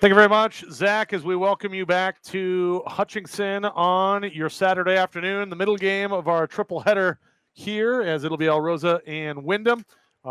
Thank you very much, Zach, as we welcome you back to Hutchinson on your Saturday afternoon, the middle game of our triple header here, as it'll be El Rosa and Wyndham,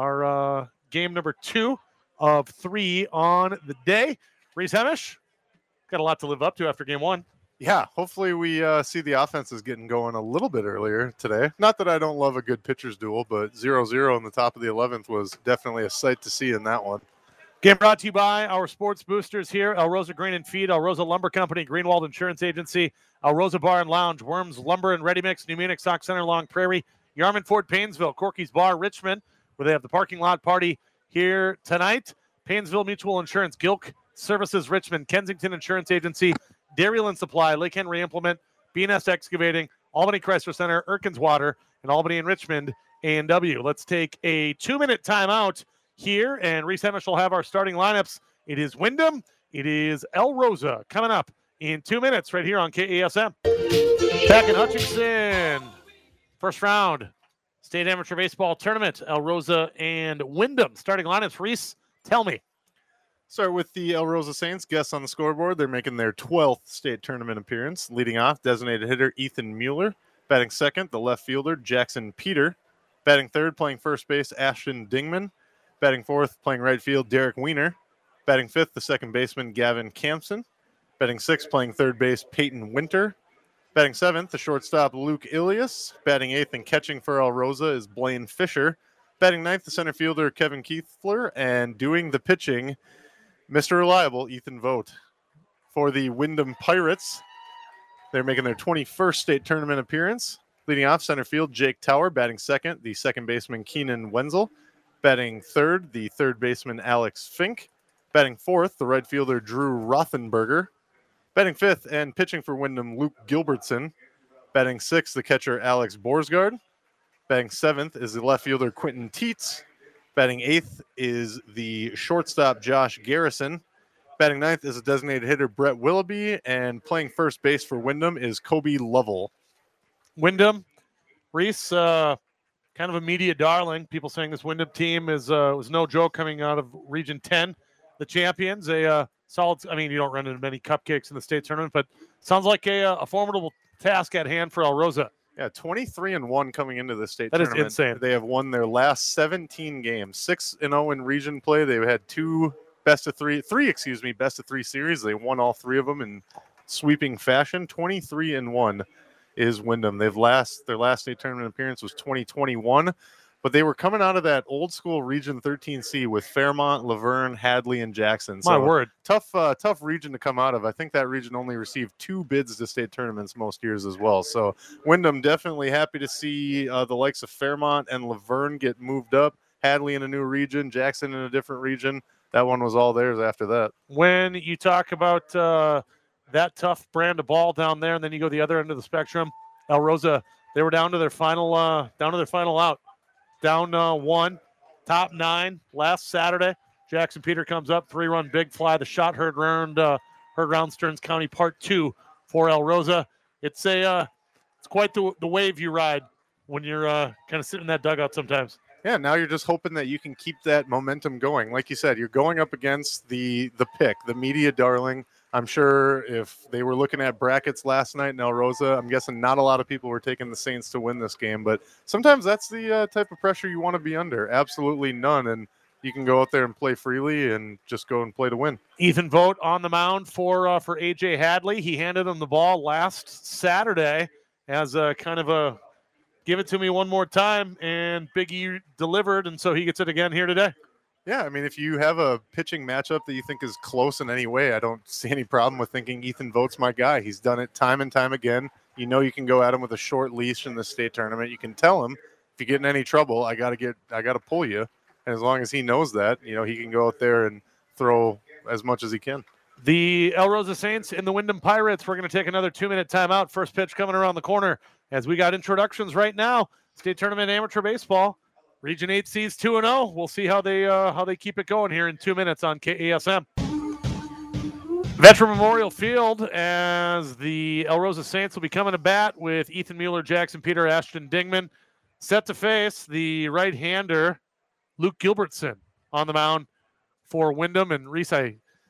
our game number 2 of 3 on the day. Reese Hemish, got a lot to live up to after game 1. Yeah, hopefully we see the offenses getting going a little bit earlier today. Not that I don't love a good pitcher's duel, but 0-0 in the top of the 11th was definitely a sight to see in that one. Game brought to you by our sports boosters here, El Rosa Grain and Feed, El Rosa Lumber Company, Greenwald Insurance Agency, El Rosa Bar and Lounge, Worms Lumber and Ready Mix, New Munich Stock Center, Long Prairie, Yarmouth Ford Painesville, Corky's Bar, Richmond, where they have the parking lot party here tonight. Painesville Mutual Insurance, Gilk Services Richmond, Kensington Insurance Agency, Dairyland Supply, Lake Henry Implement, BNS Excavating, Albany Chrysler Center, Erkins Water, and Albany and Richmond A&W. Let's take a 2-minute timeout here, and Reese Hemish will have our starting lineups. It is Wyndham, it is El Rosa coming up in 2 minutes right here on KASM. Back in Hutchinson, first round state amateur baseball tournament, El Rosa and Wyndham. Starting lineups, Reese, tell me. Start with the El Rosa Saints. Guests on the scoreboard. They're making their 12th state tournament appearance. Leading off, designated hitter Ethan Mueller. Batting second, the left fielder Jackson Peter. Batting third, playing first base, Ashton Dingman. Batting fourth, playing right field, Derek Weiner. Batting fifth, the second baseman, Gavin Campson. Batting sixth, playing third base, Peyton Winter. Batting seventh, the shortstop, Luke Ilias. Batting eighth and catching for El Rosa is Blaine Fisher. Batting ninth, the center fielder, Kevin Keithler. And doing the pitching, Mr. Reliable, Ethan Vogt. For the Wyndham Pirates, they're making their 21st state tournament appearance. Leading off, center field, Jake Tower. Batting second, the second baseman, Keenan Wenzel. Batting third, the third baseman, Alex Fink. Batting fourth, the right fielder, Drew Rothenberger. Batting fifth and pitching for Wyndham, Luke Gilbertson. Batting sixth, the catcher, Alex Borsgaard. Batting seventh is the left fielder, Quentin Teets. Batting eighth is the shortstop, Josh Garrison. Batting ninth is a designated hitter, Brett Willoughby. And playing first base for Wyndham is Kobe Lovell. Wyndham, Reese, kind of a media darling. People saying this Wyndham team was no joke coming out of Region 10. The champions, a solid, I mean, you don't run into many cupcakes in the state tournament, but sounds like a formidable task at hand for El Rosa. Yeah, 23-1 coming into the state tournament. That is insane. They have won their last 17 games, 6-0 in region play. They've had three best of three series. They won all three of them in sweeping fashion. 23-1 is Wyndham. Their last state tournament appearance was 2021, but they were coming out of that old school Region 13C with Fairmont, Laverne, Hadley, and Jackson. My word. Tough region to come out of. I think that region only received 2 bids to state tournaments most years as well. So Wyndham definitely happy to see the likes of Fairmont and Laverne get moved up. Hadley in a new region, Jackson in a different region. That one was all theirs after that. When you talk about that tough brand of ball down there, and then you go the other end of the spectrum, El Rosa, they were down to their final out. Down 1, top 9 last Saturday. Jackson Peter comes up, 3-run big fly. The shot heard round Stearns County Part 2 for El Rosa. It's quite the wave you ride when you're kind of sitting in that dugout sometimes. Yeah, now you're just hoping that you can keep that momentum going. Like you said, you're going up against the pick, the media darling. I'm sure if they were looking at brackets last night in El Rosa, I'm guessing not a lot of people were taking the Saints to win this game. But sometimes that's the type of pressure you want to be under. Absolutely none. And you can go out there and play freely and just go and play to win. Ethan Vogt on the mound for A.J. Hadley. He handed him the ball last Saturday as a kind of a give it to me one more time, and Big E delivered, and so he gets it again here today. Yeah, I mean, if you have a pitching matchup that you think is close in any way, I don't see any problem with thinking Ethan Vogt's my guy. He's done it time and time again. You know you can go at him with a short leash in the state tournament. You can tell him, if you get in any trouble, I got to pull you. And as long as he knows that, he can go out there and throw as much as he can. The El Rosa Saints and the Wyndham Pirates, we're going to take another 2-minute timeout. First pitch coming around the corner as we got introductions right now. State Tournament Amateur Baseball. Region 8 sees 2-0. We'll see how they keep it going here in 2 minutes on KASM. Veteran Memorial Field as the El Rosa Saints will be coming to bat with Ethan Mueller, Jackson Peter, Ashton Dingman. Set to face the right-hander, Luke Gilbertson, on the mound for Wyndham. And Reese, I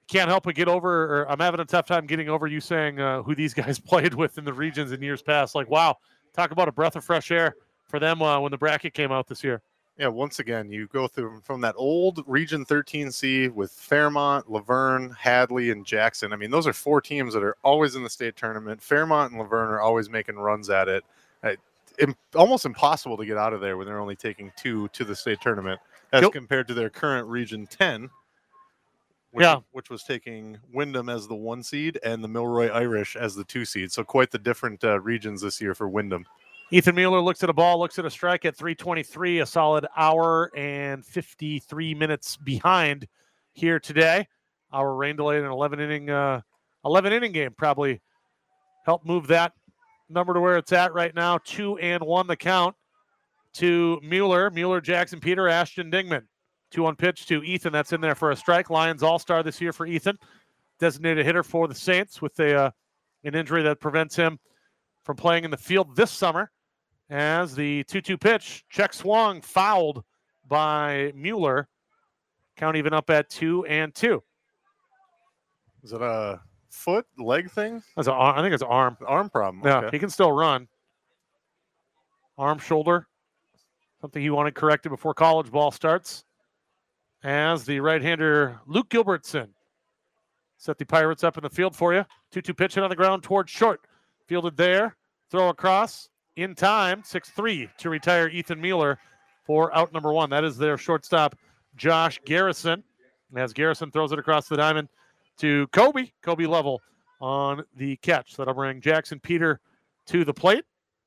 can't help but get over, or I'm having a tough time getting over you saying who these guys played with in the regions in years past. Like, wow, talk about a breath of fresh air for them when the bracket came out this year. Yeah, once again, you go through from that old Region 13C with Fairmont, Laverne, Hadley, and Jackson. I mean, those are 4 teams that are always in the state tournament. Fairmont and Laverne are always making runs at it. Almost impossible to get out of there when they're only taking 2 to the state tournament as compared to their current Region 10, which was taking Wyndham as the 1 seed and the Milroy Irish as the 2 seed. So quite the different regions this year for Wyndham. Ethan Mueller looks at a ball, looks at a strike at 3:23, a solid hour and 53 minutes behind here today. Our rain delay in an 11 inning game probably helped move that number to where it's at right now. 2-1 the count to Mueller. Mueller, Jackson Peter, Ashton Dingman. 2-1 pitch to Ethan. That's in there for a strike. Lions All-Star this year for Ethan. Designated hitter for the Saints with an injury that prevents him from playing in the field this summer. As the 2-2 pitch, check swung, fouled by Mueller. Count even up at 2-2. Is it a foot, leg thing? I think it's arm. Arm problem. Yeah, okay. He can still run. Arm, shoulder. Something he wanted corrected before college ball starts. As the right-hander Luke Gilbertson set the Pirates up in the field for you. 2-2 pitch hit on the ground towards short. Fielded there. Throw across. In time, 6-3 to retire Ethan Mueller for out number 1. That is their shortstop, Josh Garrison. As Garrison throws it across the diamond to Kobe Lovell on the catch. That'll bring Jackson Peter to the plate.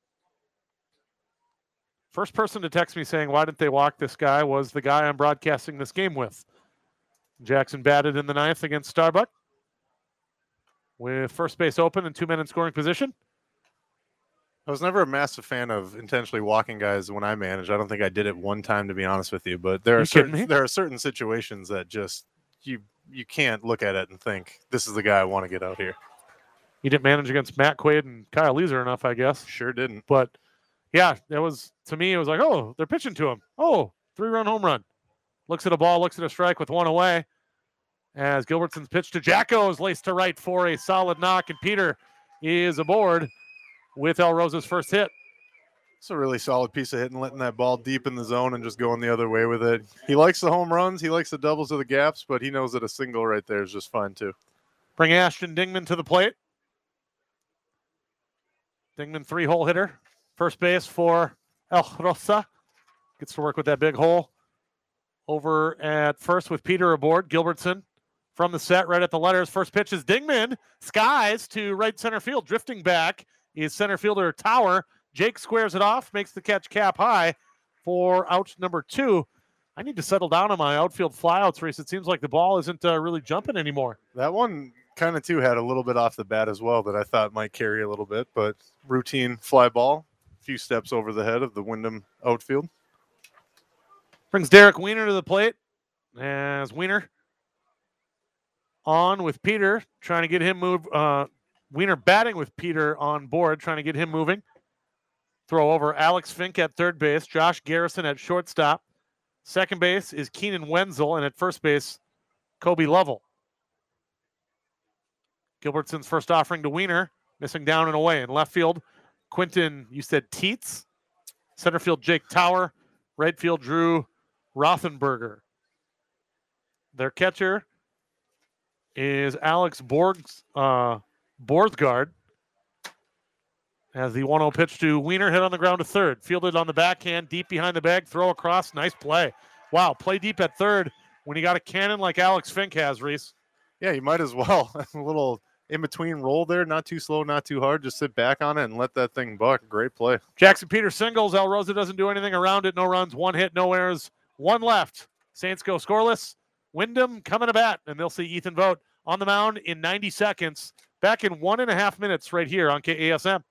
First person to text me saying, why didn't they walk this guy, was the guy I'm broadcasting this game with. Jackson batted in the 9th against Starbuck with first base open and 2 men in scoring position. I was never a massive fan of intentionally walking guys when I managed. I don't think I did it one time, to be honest with you. But there are certain situations that just you can't look at it and think, this is the guy I want to get out here. You didn't manage against Matt Quaid and Kyle Leeser enough, I guess. Sure didn't. But, yeah, to me, it was like, oh, they're pitching to him. Oh, 3-run home run. Looks at a ball, looks at a strike with 1 away. As Gilbertson's pitch to Jacko is laced to right for a solid knock, and Peter is aboard with El Rosa's first hit. It's a really solid piece of hitting, letting that ball deep in the zone and just going the other way with it. He likes the home runs. He likes the doubles of the gaps, but he knows that a single right there is just fine too. Bring Ashton Dingman to the plate. Dingman, 3-hole hitter. First base for El Rosa. Gets to work with that big hole. Over at first with Peter aboard. Gilbertson from the set right at the letters. First pitch is Dingman. Skies to right center field. Drifting back is center fielder Tower. Jake squares it off, makes the catch cap high for out number 2. I need to settle down on my outfield flyouts, Reese. It seems like the ball isn't really jumping anymore. That one kind of, too, had a little bit off the bat as well that I thought might carry a little bit, but routine fly ball, a few steps over the head of the Wyndham outfield. Brings Derek Weiner to the plate as Weiner on with Peter, trying to get him moved. Weiner batting with Peter on board, trying to get him moving. Throw over Alex Fink at third base, Josh Garrison at shortstop. Second base is Keenan Wenzel, and at first base, Kobe Lovell. Gilbertson's first offering to Weiner, missing down and away. In left field, Quentin, you said Teets. Center field, Jake Tower. Right field, Drew Rothenberger. Their catcher is Alex Borsgaard. As the 1-0 pitch to Weiner, hit on the ground to third. Fielded on the backhand, deep behind the bag, throw across. Nice play. Wow, play deep at third when you got a cannon like Alex Fink has, Reese. Yeah, you might as well. A little in-between roll there, not too slow, not too hard. Just sit back on it and let that thing buck. Great play. Jackson Peter singles. El Rosa doesn't do anything around it. No runs, 1 hit, no errors, 1 left. Saints go scoreless. Wyndham coming to bat, and they'll see Ethan Vogt on the mound in 90 seconds. Back in 1.5 minutes right here on KASM.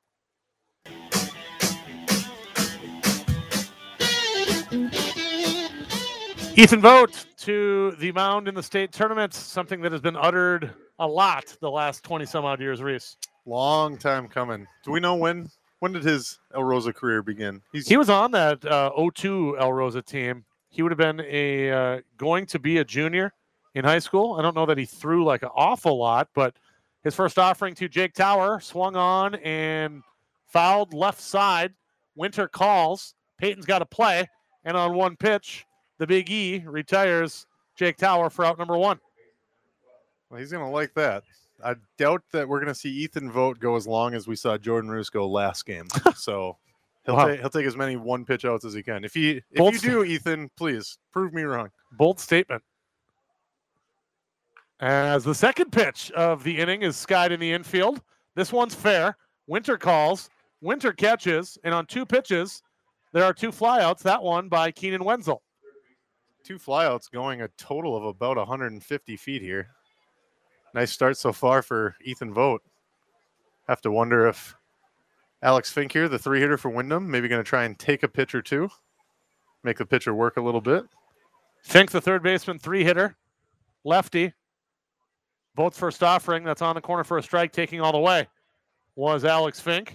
Ethan Vogt to the mound in the state tournament, something that has been uttered a lot the last 20-some-odd years, Reese. Long time coming. Do we know when did his El Rosa career begin? He was on that 02 El Rosa team. He would have been going to be a junior in high school. I don't know that he threw like an awful lot, but his first offering to Jake Tower, swung on and fouled left side. Winter calls. Peyton's got to play, and on one pitch, the Big E retires Jake Tower for out number 1. Well, he's going to like that. I doubt that we're going to see Ethan Vogt go as long as we saw Jordan Roos go last game. So he'll take as many one pitch outs as he can. If you do, Ethan, please prove me wrong. Bold statement. As the second pitch of the inning is skied in the infield. This one's fair. Winter calls. Winter catches. And on 2 pitches, there are 2 flyouts. That one by Keenan Wenzel. 2 flyouts going a total of about 150 feet here. Nice start so far for Ethan Vogt. Have to wonder if Alex Fink here, the 3-hitter for Wyndham, maybe going to try and take a pitch or 2, make the pitcher work a little bit. Fink, the third baseman, 3-hitter, lefty. Vogt's first offering, that's on the corner for a strike, taking all the way, was Alex Fink.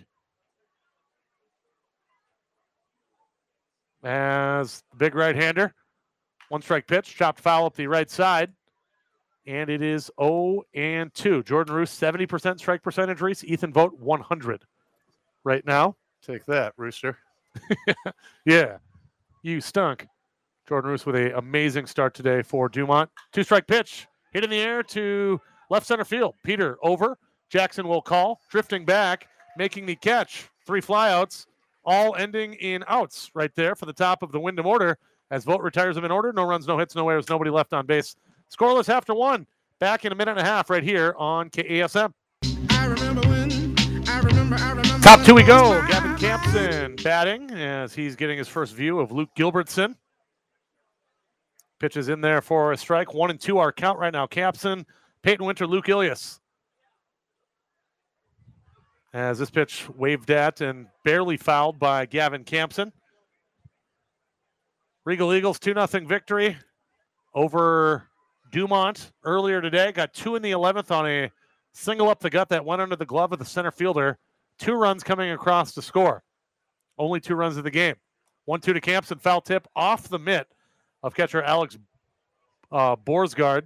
As big right-hander, 1-strike pitch, chopped foul up the right side. And it is 0-2. Jordan Roos, 70% strike percentage. Reese, Ethan Vogt, 100 right now. Take that, Rooster. Yeah, you stunk. Jordan Roos with an amazing start today for Dumont. 2-strike pitch, hit in the air to left center field. Peter over. Jackson will call, drifting back, making the catch. 3 flyouts, all ending in outs right there for the top of the Wyndham order. As Vogt retires them in order, no runs, no hits, no errors, nobody left on base. Scoreless after 1. Back in a minute and a half right here on KASM. Top 2 we go. Gavin Campson batting as he's getting his first view of Luke Gilbertson. Pitches in there for a strike. 1-2 our count right now. Campson, Peyton Winter, Luke Ilias. As this pitch waved at and barely fouled by Gavin Campson. Regal Eagles 2-0 victory over Dumont earlier today. Got 2 in the 11th on a single up the gut that went under the glove of the center fielder. 2 runs coming across to score. Only 2 runs of the game. 1-2 to Campson. Foul tip off the mitt of catcher Alex Borsgaard.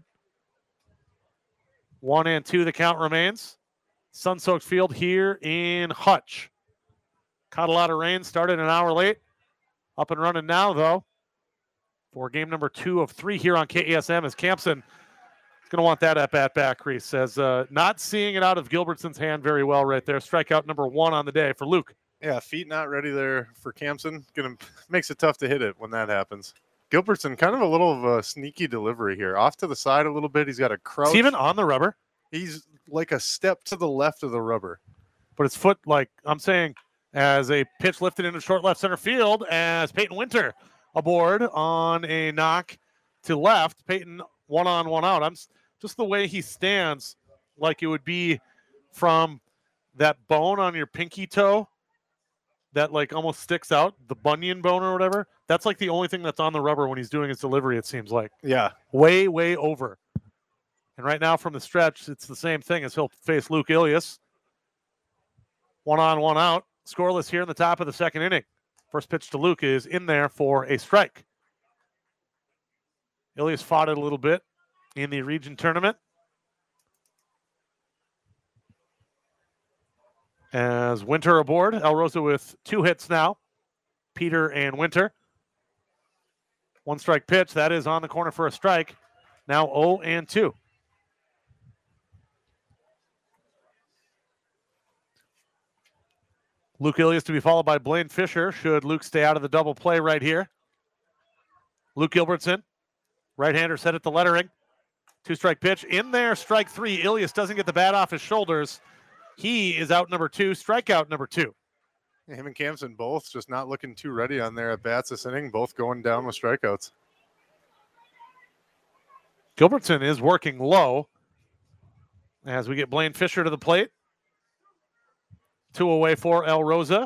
1-2 the count remains. Sun-soaked field here in Hutch. Caught a lot of rain. Started an hour late. Up and running now, though, for game number 2 of 3 here on KASM, as Campson is going to want that at-bat back, Reese. Says not seeing it out of Gilbertson's hand very well right there. Strikeout number 1 on the day for Luke. Yeah, feet not ready there for Campson. Makes it tough to hit it when that happens. Gilbertson, kind of a little of a sneaky delivery here. Off to the side a little bit. He's got a crouch. It's even on the rubber. He's like a step to the left of the rubber. But his foot, like I'm saying, as a pitch lifted into short left center field as Peyton Winter aboard on a knock to left. Peyton 1 on, 1 out. I'm just the way he stands, like it would be from that bone on your pinky toe that like almost sticks out, the bunion bone or whatever. That's like the only thing that's on the rubber when he's doing his delivery, it seems like. Yeah. Way, way over. And right now from the stretch, it's the same thing as he'll face Luke Ilias. 1 on, 1 out. Scoreless here in the top of the second inning. First pitch to Luke is in there for a strike. Ilias fought it a little bit in the region tournament. As Winter aboard, El Rosa with 2 hits now. Peter and Winter. 1-strike pitch. That is on the corner for a strike. Now 0-2. Luke Ilias to be followed by Blaine Fisher. Should Luke stay out of the double play right here. Luke Gilbertson, right-hander, set at the lettering. 2-strike pitch in there. Strike 3. Ilias doesn't get the bat off his shoulders. He is out number 2. Strikeout number 2. Him and Campson both just not looking too ready on their at-bats this inning. Both going down with strikeouts. Gilbertson is working low as we get Blaine Fisher to the plate. 2 away for El Rosa.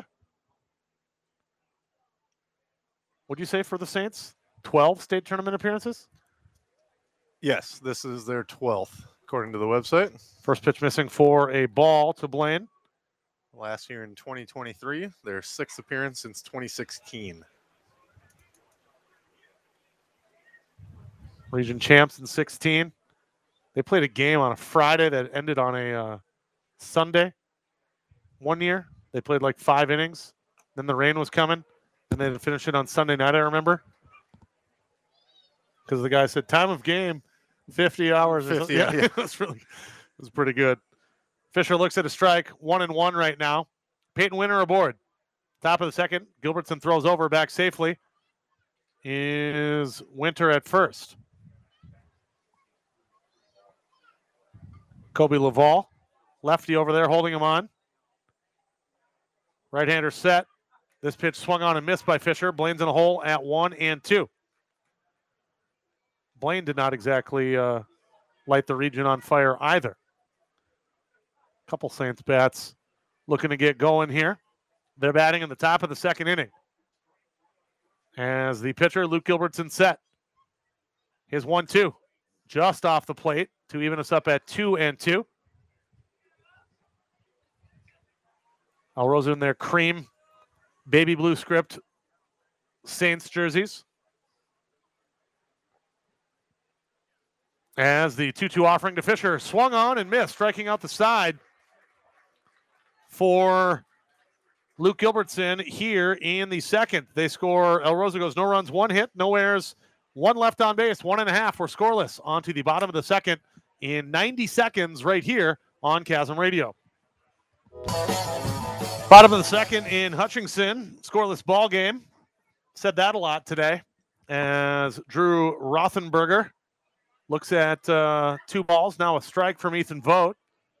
What'd you say for the Saints? 12 state tournament appearances? Yes, this is their 12th, according to the website. First pitch missing for a ball to Blaine. Last year in 2023, their 6th appearance since 2016. Region champs in 16. They played a game on a Friday that ended on a Sunday. One year, they played like 5 innings. Then the rain was coming, and they finished it on Sunday night, I remember. Because the guy said, time of game, 50 hours. 50, yeah. yeah. It was pretty good. Fisher looks at a strike, 1-1 right now. Peyton Winter aboard. Top of the second, Gilbertson throws over back safely. Is Winter at first. Kobe Laval, lefty over there holding him on. Right-hander set. This pitch swung on and missed by Fisher. Blaine's in a hole at 1-2. Blaine did not exactly light the region on fire either. Couple Saints bats looking to get going here. They're batting in the top of the second inning. As the pitcher, Luke Gilbertson, set. His 1-2 just off the plate to even us up at 2-2. Alrosa in their cream baby blue script Saints jerseys. As the 2-2 offering to Fisher swung on and missed, striking out the side for Luke Gilbertson here in the second. They score. Alrosa goes no runs, 1 hit, no errors, 1 left on base, 1.5 were scoreless onto the bottom of the second in 90 seconds right here on Chasm Radio. Bottom of the second in Hutchinson, scoreless ball game. Said that a lot today as Drew Rothenberger looks at 2 balls, now a strike from Ethan Vogt.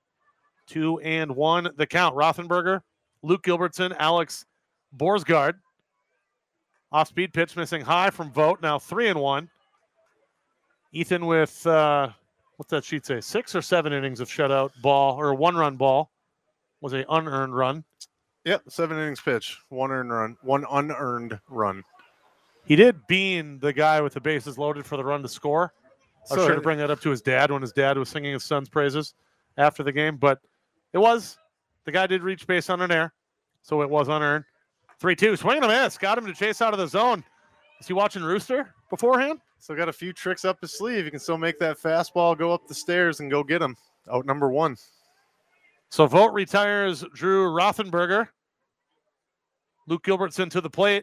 2-1 the count. Rothenberger, Luke Gilbertson, Alex Borsgaard. Off-speed pitch missing high from Vogt, now 3-1. Ethan with, what's that sheet say, 6 or 7 innings of shutout ball, or a 1-run ball. Was a unearned run. Yep, 7 innings pitch, 1 earned run, 1 unearned run. He did bean the guy with the bases loaded for the run to score. I was So- sure to bring that up to his dad when his dad was singing his son's praises after the game, but the guy did reach base on an air, so it was unearned. 3-2, swing and a miss, got him to chase out of the zone. Is he watching Rooster beforehand? Still got a few tricks up his sleeve. You can still make that fastball go up the stairs and go get him. Out number 1. So Vogt retires Drew Rothenberger. Luke Gilbertson to the plate.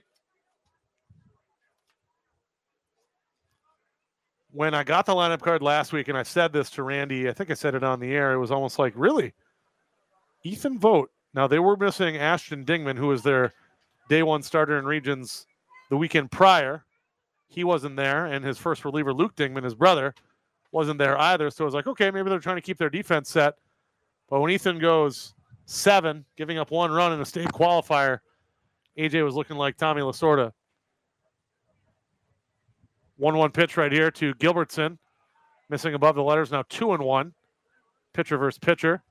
When I got the lineup card last week, and I said this to Randy, I think I said it on the air, it was almost like, really? Ethan Vogt. Now, they were missing Ashton Dingman, who was their day 1 starter in regions the weekend prior. He wasn't there, and his first reliever, Luke Dingman, his brother, wasn't there either. So I was like, okay, maybe they're trying to keep their defense set. But when Ethan goes 7, giving up 1 run in a state qualifier, AJ was looking like Tommy Lasorda. 1-1 pitch right here to Gilbertson. Missing above the letters, now 2-1. Pitcher versus pitcher.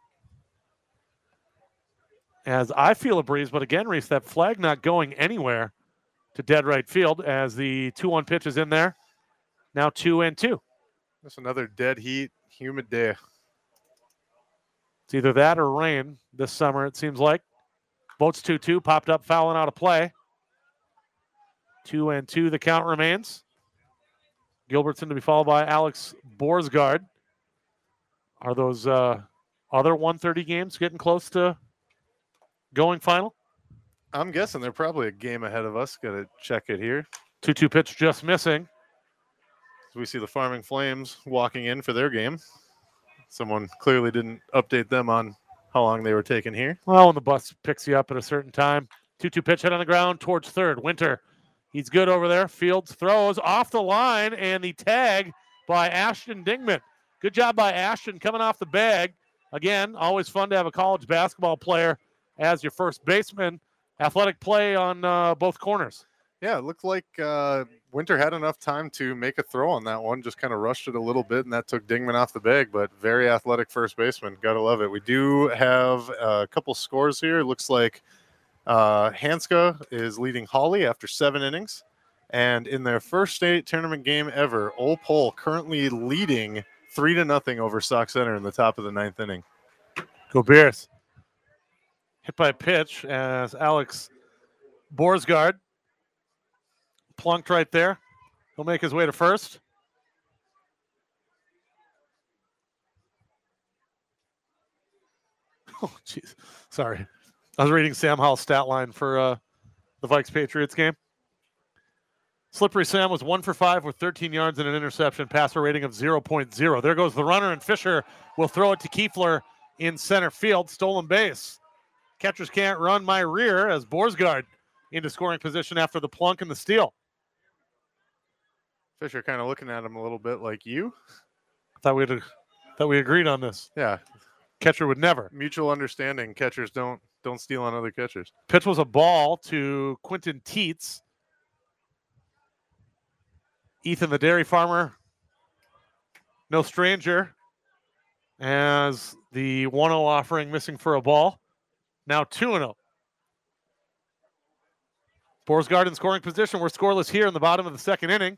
As I feel a breeze, but again, Reese, that flag not going anywhere to dead right field as the 2-1 pitch is in there. Now 2-2. That's another dead heat, humid day. It's either that or rain this summer, it seems like. Vogt's 2-2, popped up, fouling out of play. 2-2, the count remains. Gilbertson to be followed by Alex Borsgaard. Are those other 1:30 games getting close to going final? I'm guessing they're probably a game ahead of us. Got to check it here. 2-2 pitch just missing. So we see the Farming Flames walking in for their game. Someone clearly didn't update them on how long they were taking here. Well, when the bus picks you up at a certain time. 2-2 pitch hit on the ground towards third. Winter, he's good over there. Fields throws off the line, and the tag by Ashton Dingman. Good job by Ashton coming off the bag. Again, always fun to have a college basketball player as your first baseman. Athletic play on both corners. Yeah, it looked like Winter had enough time to make a throw on that one. Just kind of rushed it a little bit, and that took Dingman off the bag. But very athletic first baseman. Got to love it. We do have a couple scores here. It looks like Hanska is leading Hawley after 7 innings. And in their first state tournament game ever, Ole Pole currently leading 3-0 over Sauk Center in the top of the 9th inning. Go Bears. Hit by a pitch as Alex Borsgaard plunked right there. He'll make his way to first. Oh, jeez. Sorry. I was reading Sam Howell's stat line for the Vikes-Patriots game. Slippery Sam was 1 for 5 with 13 yards and an interception, passer rating of 0.0. There goes the runner, and Fisher will throw it to Kiefler in center field. Stolen base. Catchers can't run my rear as Borsgaard into scoring position after the plunk and the steal. Fisher kind of looking at him a little bit like you. Thought we agreed on this. Yeah. Catcher would never. Mutual understanding. Catchers don't steal on other catchers. Pitch was a ball to Quentin Teets. Ethan, the dairy farmer, no stranger, as the 1-0 offering missing for a ball. Now 2-0. Borsgaard in scoring position. We're scoreless here in the bottom of the second inning.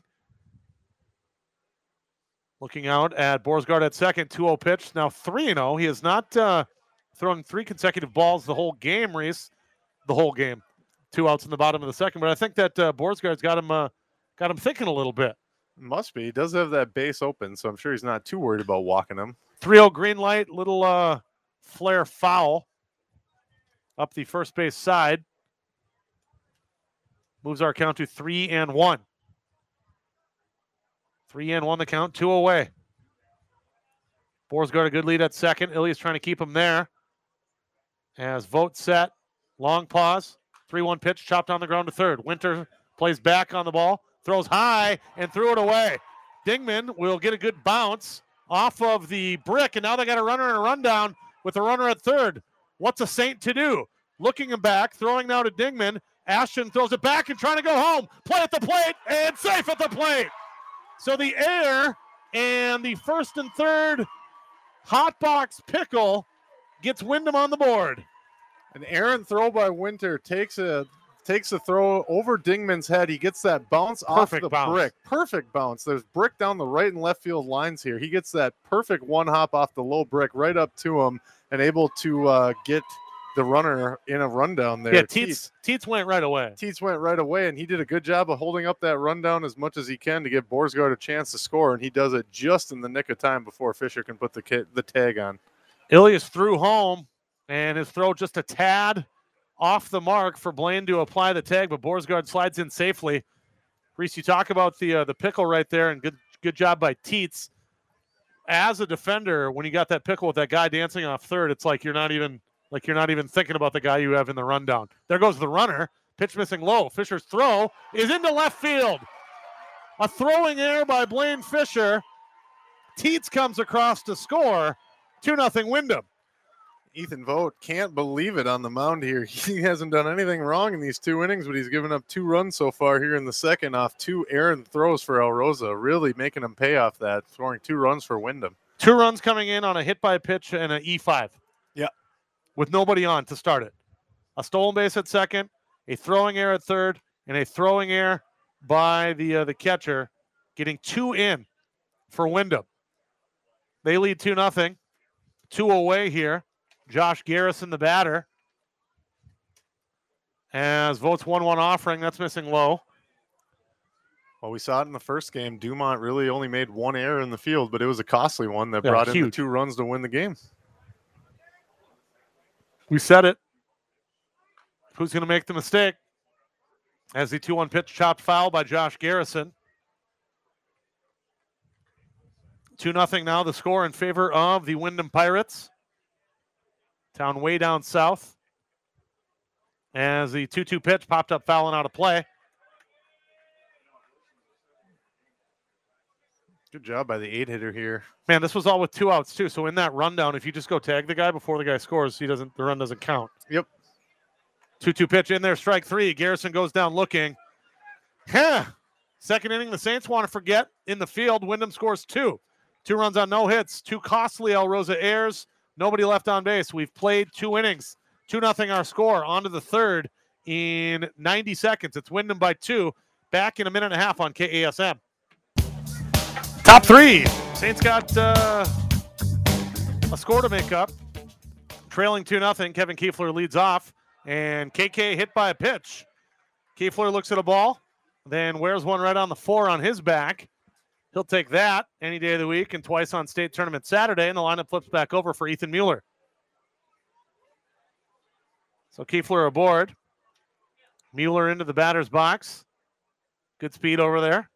Looking out at Borsgaard at second, 2-0 pitch. Now 3-0. He has not thrown 3 consecutive balls the whole game, Reese. The whole game. 2 outs in the bottom of the second. But I think that Borsgaard's got him thinking a little bit. Must be. He does have that base open, so I'm sure he's not too worried about walking him. 3-0 green light, little flare foul up the first base side. Moves our count to 3-1. 3-1 the count, 2 away. Borsgaard a good lead at second. Ilya's trying to keep him there. As vote set, long pause, 3-1 pitch, chopped on the ground to third. Winter plays back on the ball, throws high, and threw it away. Dingman will get a good bounce off of the brick, and now they got a runner and a rundown with a runner at third. What's a Saint to do? Looking him back, throwing now to Dingman. Ashton throws it back and trying to go home. Play at the plate, and safe at the plate. So the air and the first and third hot box pickle gets Wyndham on the board. An errant throw by Winter takes a throw over Dingman's head. He gets that bounce off the brick. Perfect bounce. There's brick down the right and left field lines here. He gets that perfect one hop off the low brick right up to him and able to get the runner in a rundown there. Yeah, Teets went right away. Teets went right away, and he did a good job of holding up that rundown as much as he can to give Borsgaard a chance to score, and he does it just in the nick of time before Fisher can put the tag on. Ilias threw home, and his throw just a tad off the mark for Blaine to apply the tag, but Borsgaard slides in safely. Reese, you talk about the pickle right there, and good job by Teets. As a defender, when you got that pickle with that guy dancing off third, it's like you're not even thinking about the guy you have in the rundown. There goes the runner. Pitch missing low. Fisher's throw is into left field. A throwing error by Blaine Fisher. Teets comes across to score. 2-0 Wyndham. Ethan Vogt can't believe it on the mound here. He hasn't done anything wrong in these 2 innings, but he's given up 2 runs so far here in the second off 2 errant throws for Alroza, really making him pay off that, scoring 2 runs for Wyndham. 2 runs coming in on a hit by pitch and an E5. Yeah. With nobody on to start it. A stolen base at second, a throwing error at third, and a throwing error by the catcher, getting 2 in for Wyndham. They lead 2-0. 2 away here. Josh Garrison, the batter. As Votes 1-1 offering, that's missing low. Well, we saw it in the first game. Dumont really only made 1 error in the field, but it was a costly one that brought in the 2 runs to win the game. We said it. Who's going to make the mistake? As the 2-1 pitch chopped foul by Josh Garrison. 2-0 now the score in favor of the Wyndham Pirates. Town way down south. As the 2-2 pitch popped up fouling out of play. Good job by the 8-hitter here. Man, this was all with 2 outs too. So in that rundown, if you just go tag the guy before the guy scores, the run doesn't count. Yep. 2-2 pitch in there, strike 3. Garrison goes down looking. Second inning, the Saints want to forget in the field. Wyndham scores 2. 2 runs on no hits. 2 costly Alroza errors. Nobody left on base. We've played 2 innings. 2-0 our score. On to the third in 90 seconds. It's Wyndham by 2. Back in a minute and a half on KASM. Top 3. Saints got a score to make up. Trailing 2-0. Kevin Kiefler leads off. And KK hit by a pitch. Kiefler looks at a ball. Then wears one right on the 4 on his back. He'll take that any day of the week and twice on state tournament Saturday. And the lineup flips back over for Ethan Mueller. So Kiefler aboard. Mueller into the batter's box. Good speed over there.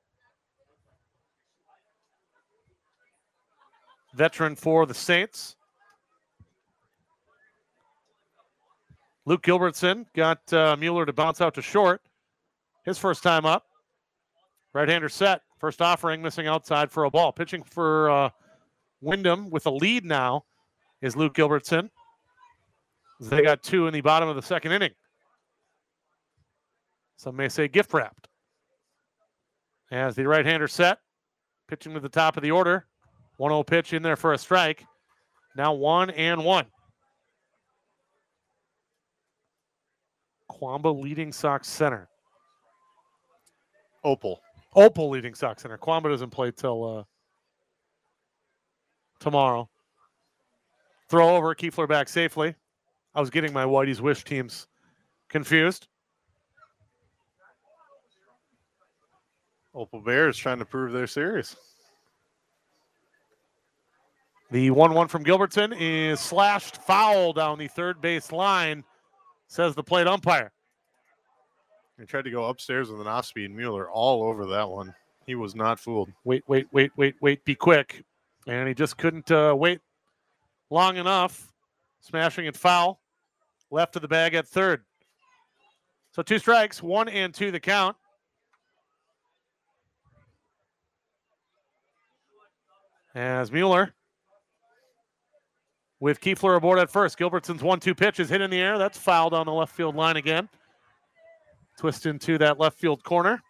Veteran for the Saints. Luke Gilbertson got Mueller to bounce out to short. His first time up. Right-hander set. First offering, missing outside for a ball. Pitching for Wyndham with a lead now is Luke Gilbertson. They got 2 in the bottom of the second inning. Some may say gift wrapped. As the right-hander set, pitching to the top of the order. 1-0 pitch in there for a strike. Now 1-1. Quamba leading Sox center. Opal leading Sox center. Quamba doesn't play till tomorrow. Throw over, Kiefler back safely. I was getting my Whitey's Wish teams confused. Opal Bears trying to prove they're serious. The 1-1 from Gilbertson is slashed foul down the third base line, says the plate umpire. He tried to go upstairs with an off-speed. Mueller all over that one. He was not fooled. Wait, be quick. And he just couldn't wait long enough. Smashing it foul. Left of the bag at third. So 2 strikes, 1-2 the count. As Mueller with Kiefler aboard at first. Gilbertson's 1-2 pitch is hit in the air. That's fouled on the left field line again. Twist into that left field corner.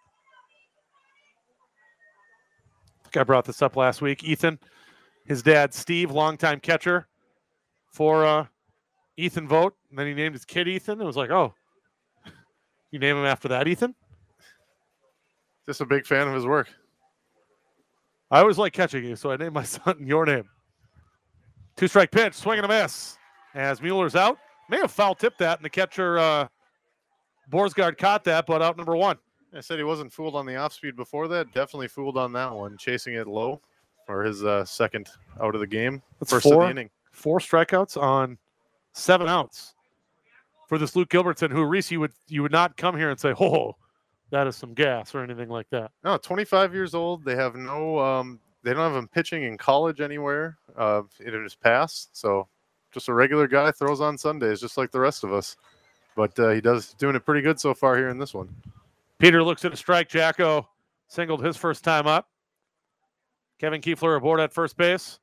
I think I brought this up last week. Ethan, his dad, Steve, longtime catcher for Ethan Vogt. And then he named his kid Ethan. It was like, oh, you name him after that, Ethan? Just a big fan of his work. I always like catching you, so I named my son your name. 2-strike pitch, swing and a miss. As Mueller's out. May have foul tipped that, and the catcher, Borsgaard, caught that, but out number 1. I said he wasn't fooled on the off-speed before that. Definitely fooled on that one, chasing it low for his second out of the game. That's first of the inning. 4 strikeouts on 7 outs for this Luke Gilbertson, who, Reese, you would not come here and say, oh, that is some gas or anything like that. No, 25 years old. They have no they don't have him pitching in college anywhere in his past. So just a regular guy, throws on Sundays just like the rest of us. But he doing it pretty good so far here in this one. Peter looks at a strike. Jacko singled his first time up. Kevin Kiefler aboard at first base.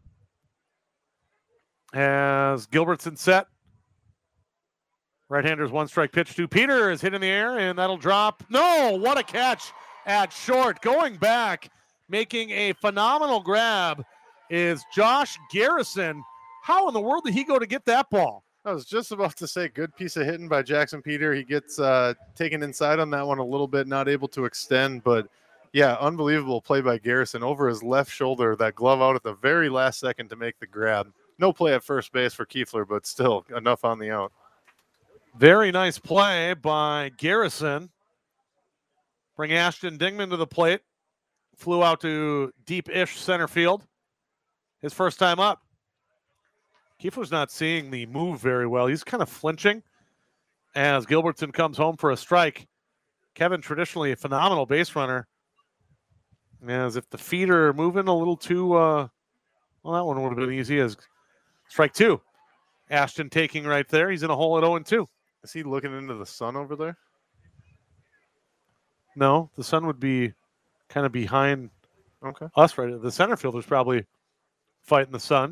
As Gilbertson set. Right-hander's 1-strike pitch to Peter is hit in the air, and that'll drop. No, what a catch at short. Going back, making a phenomenal grab is Josh Garrison. How in the world did he go to get that ball? I was just about to say, good piece of hitting by Jackson Peter. He gets taken inside on that one a little bit, not able to extend. But, yeah, unbelievable play by Garrison over his left shoulder. That glove out at the very last second to make the grab. No play at first base for Kiefler, but still enough on the out. Very nice play by Garrison. Bring Ashton Dingman to the plate. Flew out to deep-ish center field. His first time up. Kiefler's not seeing the move very well. He's kind of flinching as Gilbertson comes home for a strike. Kevin, traditionally a phenomenal base runner. As if the feet are moving a little too, well, that one would have been easy as strike 2. Ashton taking right there. He's in a hole at 0-2. Is he looking into the sun over there? No, the sun would be kind of behind Okay. us right. The center fielder's probably fighting the sun.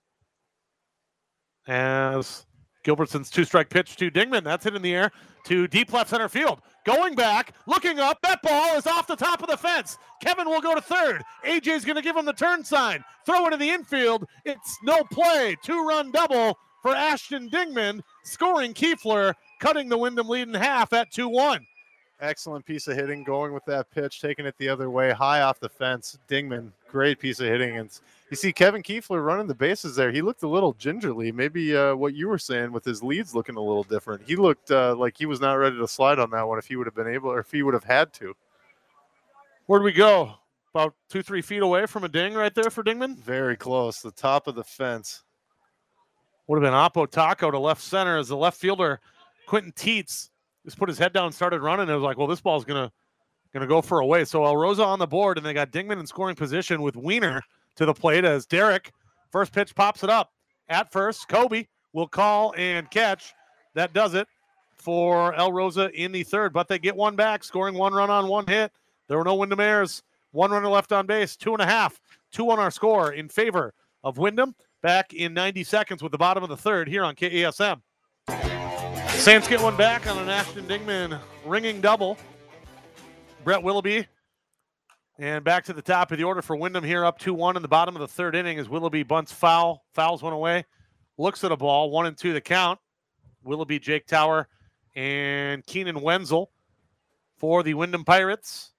As Gilbertson's 2-strike pitch to Dingman. That's hit in the air to deep left center field. Going back, looking up. That ball is off the top of the fence. Kevin will go to third. AJ's going to give him the turn sign. Throw into the infield. It's no play. 2-run double for Ashton Dingman, scoring Kiefler, cutting the Wyndham lead in half at 2-1. Excellent piece of hitting, going with that pitch, taking it the other way, high off the fence. Dingman, great piece of hitting. And you see Kevin Kiefler running the bases there. He looked a little gingerly. Maybe what you were saying with his leads looking a little different. He looked like he was not ready to slide on that one if he would have been able, or if he would have had to. Where'd we go? About 2-3 feet away from a ding right there for Dingman? Very close, the top of the fence. would have been Oppo Taco to left center as the left fielder, Quentin Teets, just put his head down and started running. It was like, well, this ball's gonna go for a way. So Alrosa on the board, and they got Dingman in scoring position with Wiener to the plate as Derek, first pitch pops it up. At first, Kobe will call and catch. That does it for El Rosa in the third, but they get one back, scoring one run on one hit. There were no Wyndham errors. One runner left on base, 2.5. 2 on our score in favor of Wyndham. Back in 90 seconds with the bottom of the third here on KASM. Saints get one back on an Ashton Dingman ringing double. Brett Willoughby. And back to the top of the order for Wyndham here, up 2-1 in the bottom of the third inning as Willoughby bunts foul. Fouls one away. Looks at a ball, 1-2 the count. Willoughby, Jake Tower, and Keenan Wenzel for the Wyndham Pirates.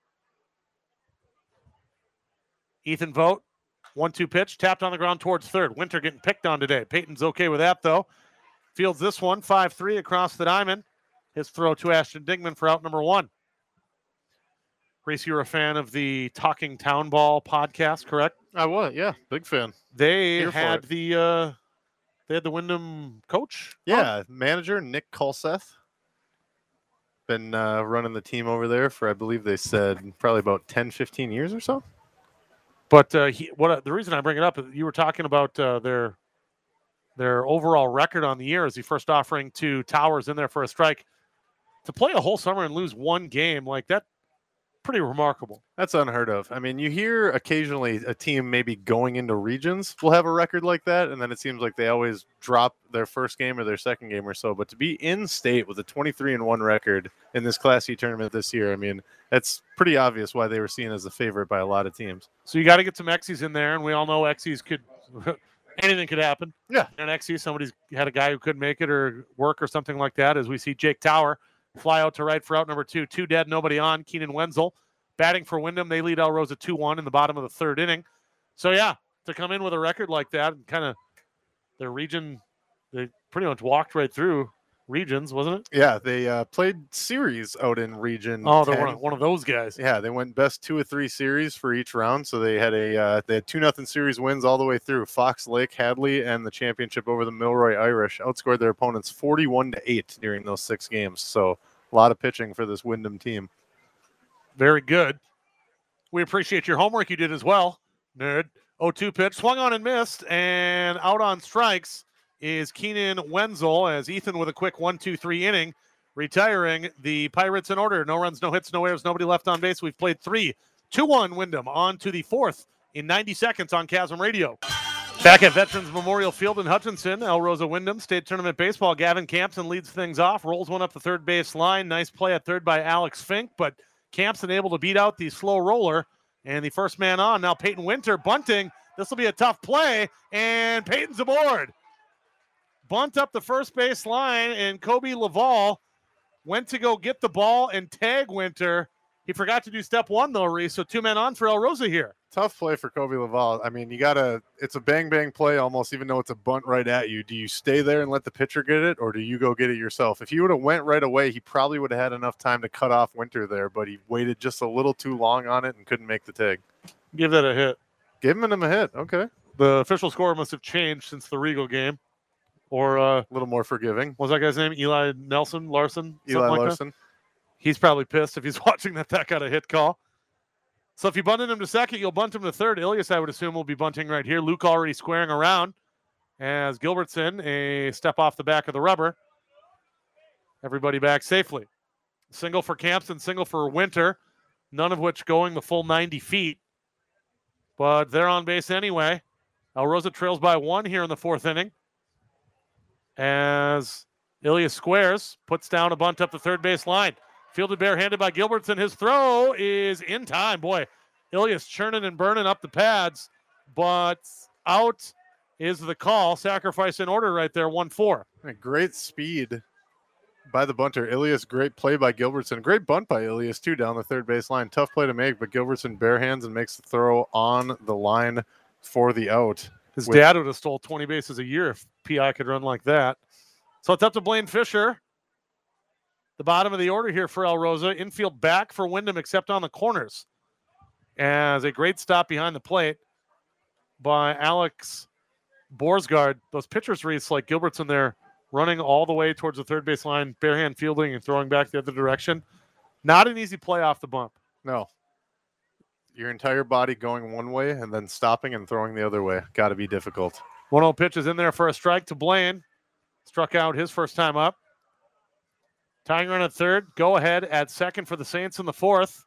Ethan Vogt, 1-2 pitch, tapped on the ground towards third. Winter getting picked on today. Peyton's okay with that, though. Fields this one, 5-3 across the diamond. His throw to Ashton Dingman for out number 1. Grace, you're a fan of the Talking Town Ball podcast, correct? I was, yeah, big fan. They had the Wyndham coach. Yeah, manager Nick Kulseth. Been running the team over there for, I believe they said, probably about 10, 15 years or so. But the reason I bring it up is you were talking about their overall record on the year is the first offering to Towers in there for a strike. To play a whole summer and lose one game like that, pretty remarkable. That's unheard of. I mean, you hear occasionally a team maybe going into regions will have a record like that, and then it seems like they always drop their first game or their second game or so. But to be in state with a 23-1 record in this Class C tournament this year, I mean, that's pretty obvious why they were seen as a favorite by a lot of teams. So you got to get some X's in there, and we all know X's could anything could happen. Yeah. In an Xe, somebody's had a guy who couldn't make it or work or something like that, as we see Jake Tower fly out to right for out number 2. 2 dead, nobody on. Keenan Wenzel batting for Wyndham. They lead El Rosa 2-1 in the bottom of the third inning. So, yeah, to come in with a record like that and kind of their region, they pretty much walked right through regions, wasn't it? Yeah, they played series out in region. Oh, they're one of those guys. Yeah, they went best 2 of 3 series for each round. So they had 2-0 series wins all the way through. Fox Lake, Hadley, and the championship over the Milroy Irish outscored their opponents 41-8 during those 6 games. So a lot of pitching for this Wyndham team. Very good. We appreciate your homework you did as well, nerd. 0-2 pitch, swung on and missed, and out on strikes is Keenan Wenzel as Ethan with a quick 1-2-3 inning, retiring the Pirates in order. No runs, no hits, no errors, nobody left on base. We've played 3. 2-1 Wyndham on to the 4th in 90 seconds on Chasm Radio. Back at Veterans Memorial Field in Hutchinson, El Rosa Wyndham State Tournament Baseball. Gavin Campson leads things off, rolls one up the third base line. Nice play at third by Alex Fink, but Campson able to beat out the slow roller. And the first man on, now Peyton Winter bunting. This will be a tough play, and Peyton's aboard. Bunt up the first base line, and Kobe Laval went to go get the ball and tag Winter. He forgot to do step 1, though, Reese, so 2 men on for El Rosa here. Tough play for Kobe Laval. I mean, it's a bang-bang play almost, even though it's a bunt right at you. Do you stay there and let the pitcher get it, or do you go get it yourself? If he would have went right away, he probably would have had enough time to cut off Winter there, but he waited just a little too long on it and couldn't make the tag. Give that a hit. Give him a hit. Okay. The official score must have changed since the Regal game. Or a little more forgiving. What was that guy's name? Eli Larson? Eli Larson. That? He's probably pissed if he's watching that got a hit call. So if you bunted him to second, you'll bunt him to third. Ilias, I would assume, will be bunting right here. Luke already squaring around as Gilbertson, a step off the back of the rubber. Everybody back safely. Single for Campson, single for Winter, none of which going the full 90 feet. But they're on base anyway. El Rosa trails by 1 here in the 4th inning. As Ilias squares, puts down a bunt up the third base line. Fielded barehanded by Gilbertson. His throw is in time. Boy, Ilias churning and burning up the pads, but out is the call. Sacrifice in order right there, 1-4. Great speed by the bunter. Ilias, great play by Gilbertson. Great bunt by Ilias, too, down the third base line. Tough play to make, but Gilbertson barehands and makes the throw on the line for the out. His dad would have stole 20 bases a year if P.I. could run like that. So it's up to Blaine Fisher. The bottom of the order here for El Rosa. Infield back for Wyndham, except on the corners. As a great stop behind the plate by Alex Borsgaard, those pitchers Reese, like Gilbertson there, running all the way towards the third base line, barehand fielding and throwing back the other direction. Not an easy play off the bump. No. Your entire body going one way and then stopping and throwing the other way. Got to be difficult. 1-0 pitch is in there for a strike to Blaine. Struck out his first time up. Tying run at third. Go ahead at second for the Saints in the fourth.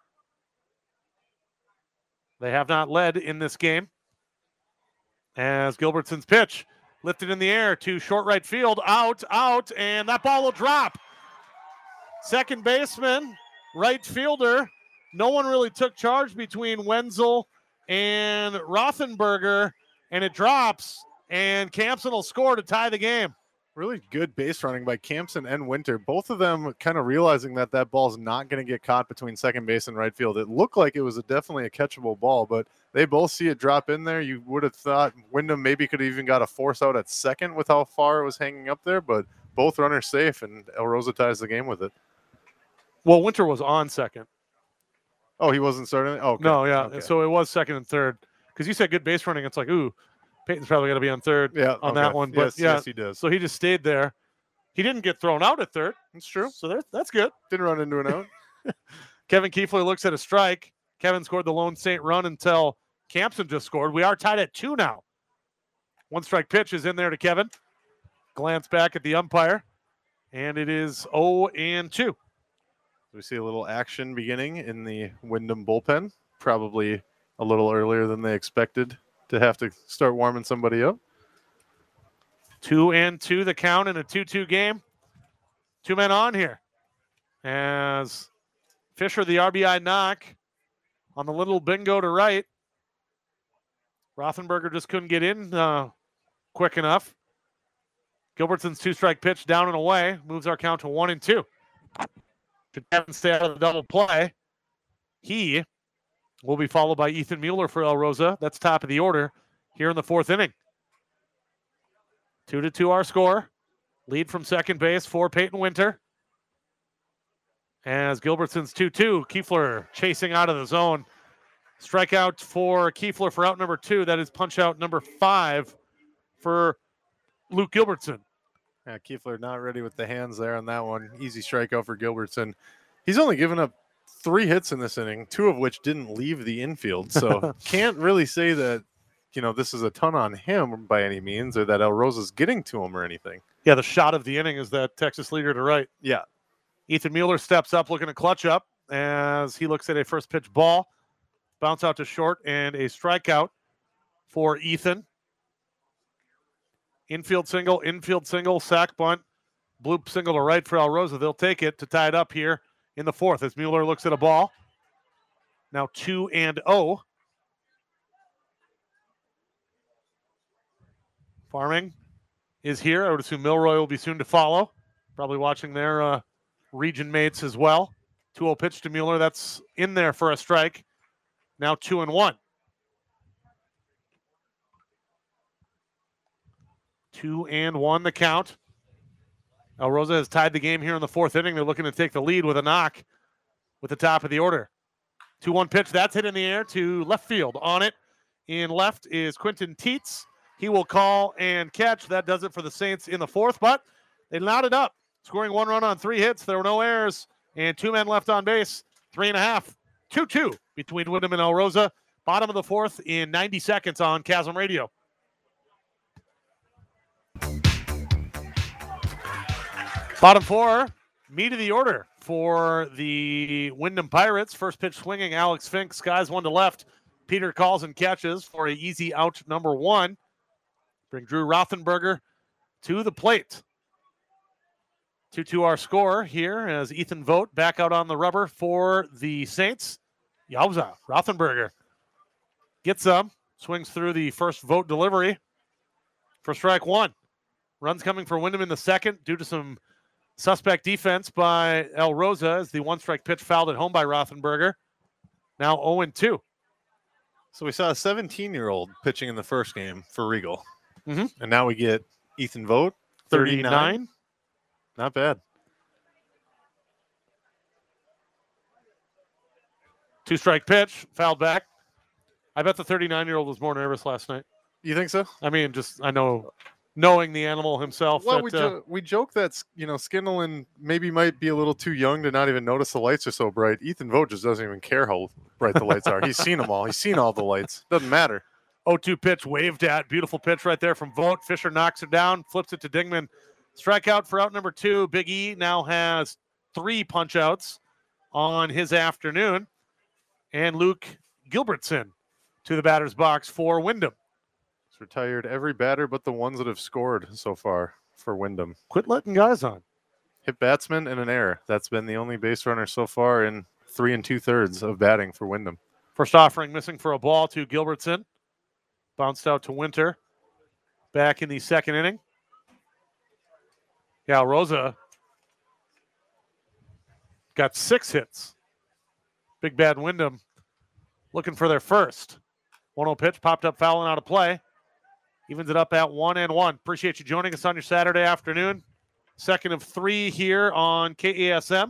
They have not led in this game. As Gilbertson's pitch lifted in the air to short right field. Out, and that ball will drop. Second baseman, right fielder. No one really took charge between Wenzel and Rothenberger, and it drops, and Campson will score to tie the game. Really good base running by Campson and Winter. Both of them kind of realizing that that ball's not going to get caught between second base and right field. It looked like it was definitely a catchable ball, but they both see it drop in there. You would have thought Wyndham maybe could have even got a force out at second with how far it was hanging up there, but both runners safe, and El Rosa ties the game with it. Well, Winter was on second. Oh, he wasn't starting? Oh, okay. No, yeah. Okay. So it was second and third. Because you said good base running. It's like, ooh, Peyton's probably going to be on third on that one. But yes, he does. So he just stayed there. He didn't get thrown out at third. It's true. So that's good. Didn't run into an out. Kevin Kiefler looks at a strike. Kevin scored the lone Saint run until Campson just scored. We are tied at 2 now. 1 strike pitch is in there to Kevin. Glance back at the umpire. And it is 0-2. We see a little action beginning in the Wyndham bullpen. Probably a little earlier than they expected to have to start warming somebody up. 2-2 the count in a 2-2 game. 2 men on here. As Fisher, the RBI knock on the little bingo to right. Rothenberger just couldn't get in quick enough. Gilbertson's 2-strike pitch down and away. Moves our count to 1-2. Should Kevin stay out of the double play. He will be followed by Ethan Mueller for El Rosa. That's top of the order here in the 4th inning. 2-2 our score. Lead from second base for Peyton Winter. As Gilbertson's 2-2, Kiefler chasing out of the zone. Strikeout for Kiefler for out number 2. That is punch out number 5 for Luke Gilbertson. Yeah, Kiefler not ready with the hands there on that one. Easy strikeout for Gilbertson. He's only given up 3 hits in this inning, 2 of which didn't leave the infield. So can't really say that, this is a ton on him by any means, or that El Rosa's getting to him or anything. Yeah, the shot of the inning is that Texas leader to right. Yeah. Ethan Mueller steps up looking to clutch up as he looks at a first pitch ball. Bounce out to short and a strikeout for Ethan. Infield single, sack bunt, bloop single to right for El Rosa. They'll take it to tie it up here in the 4th as Mueller looks at a ball. Now 2-0. Farming is here. I would assume Milroy will be soon to follow. Probably watching their region mates as well. 2-0 pitch to Mueller. That's in there for a strike. Now 2-1. 2-1 the count. El Rosa has tied the game here in the 4th inning. They're looking to take the lead with a knock with the top of the order. 2-1 pitch. That's hit in the air to left field. On it in left is Quentin Teets. He will call and catch. That does it for the Saints in the 4th, but they knotted up, scoring 1 run on 3 hits. There were no errors and 2 men left on base. 3.5. 2-2 between Wyndham and El Rosa. Bottom of the 4th in 90 seconds on Chasm Radio. Bottom 4, meat of the order for the Wyndham Pirates. First pitch swinging, Alex Fink, skies 1 to left. Peter calls and catches for an easy out number 1. Bring Drew Rothenberger to the plate. 2-2 our score here as Ethan Vogt back out on the rubber for the Saints. Yowza, Rothenberger gets some, swings through the first Vogt delivery for strike 1. Runs coming for Wyndham in the 2nd due to some suspect defense by El Rosa as the 1-strike pitch fouled at home by Rothenberger. Now 0-2. So we saw a 17-year-old pitching in the first game for Regal. Mm-hmm. And now we get Ethan Vogt, 39. Not bad. 2-strike pitch, fouled back. I bet the 39-year-old was more nervous last night. You think so? I mean, just I know, knowing the animal himself. Well, that, we joke that Skinnerland maybe might be a little too young to not even notice the lights are so bright. Ethan Vogt just doesn't even care how bright the lights are. He's seen them all. He's seen all the lights. Doesn't matter. 0-2 pitch waved at. Beautiful pitch right there from Vogt. Fisher knocks it down, flips it to Dingman. Strikeout for out number 2. Big E now has 3 punch outs on his afternoon. And Luke Gilbertson to the batter's box for Wyndham. He's retired every batter but the ones that have scored so far for Wyndham. Quit letting guys on. Hit batsman and an error. That's been the only base runner so far in 3 2/3 of batting for Wyndham. First offering missing for a ball to Gilbertson. Bounced out to Winter. Back in the second inning. Yeah, Rosa got 6 hits. Big Bad Wyndham looking for their first. 1-0 pitch, popped up foul and out of play. Evens it up at 1-1. Appreciate you joining us on your Saturday afternoon. Second of 3 here on KASM.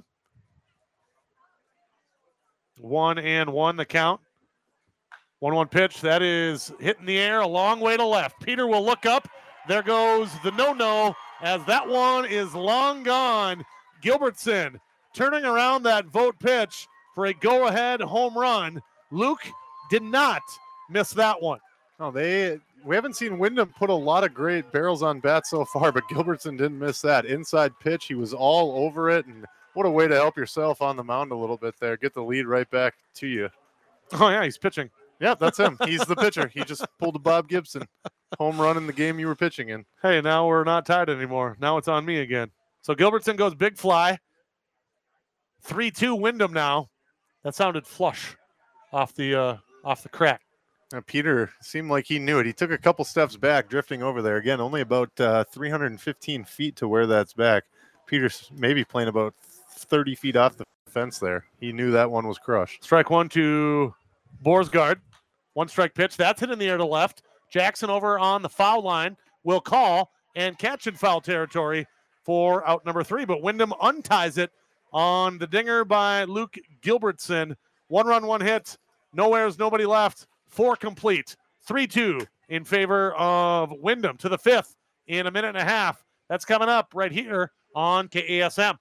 1-1 the count. 1-1 pitch. That is hitting the air a long way to left. Peter will look up. There goes the no-no as that one is long gone. Gilbertson turning around that Vogt pitch for a go-ahead home run. Luke did not miss that one. Oh, we haven't seen Wyndham put a lot of great barrels on bat so far, but Gilbertson didn't miss that. Inside pitch, he was all over it, and what a way to help yourself on the mound a little bit there. Get the lead right back to you. Oh, yeah, he's pitching. Yeah, that's him. He's the pitcher. He just pulled a Bob Gibson. Home run in the game you were pitching in. Hey, now we're not tied anymore. Now it's on me again. So Gilbertson goes big fly. 3-2 Wyndham now. That sounded flush off the crack. Peter seemed like he knew it. He took a couple steps back, drifting over there. Again, only about 315 feet to where that's back. Peter's maybe playing about 30 feet off the fence there. He knew that one was crushed. Strike 1 to Borsgaard. 1 strike pitch. That's hit in the air to left. Jackson over on the foul line will call and catch in foul territory for out number 3. But Wyndham unties it on the dinger by Luke Gilbertson. 1 run, 1 hit. Nowhere's nobody left. 4 complete. 3-2 in favor of Wyndham to the 5th in a minute and a half. That's coming up right here on KASM.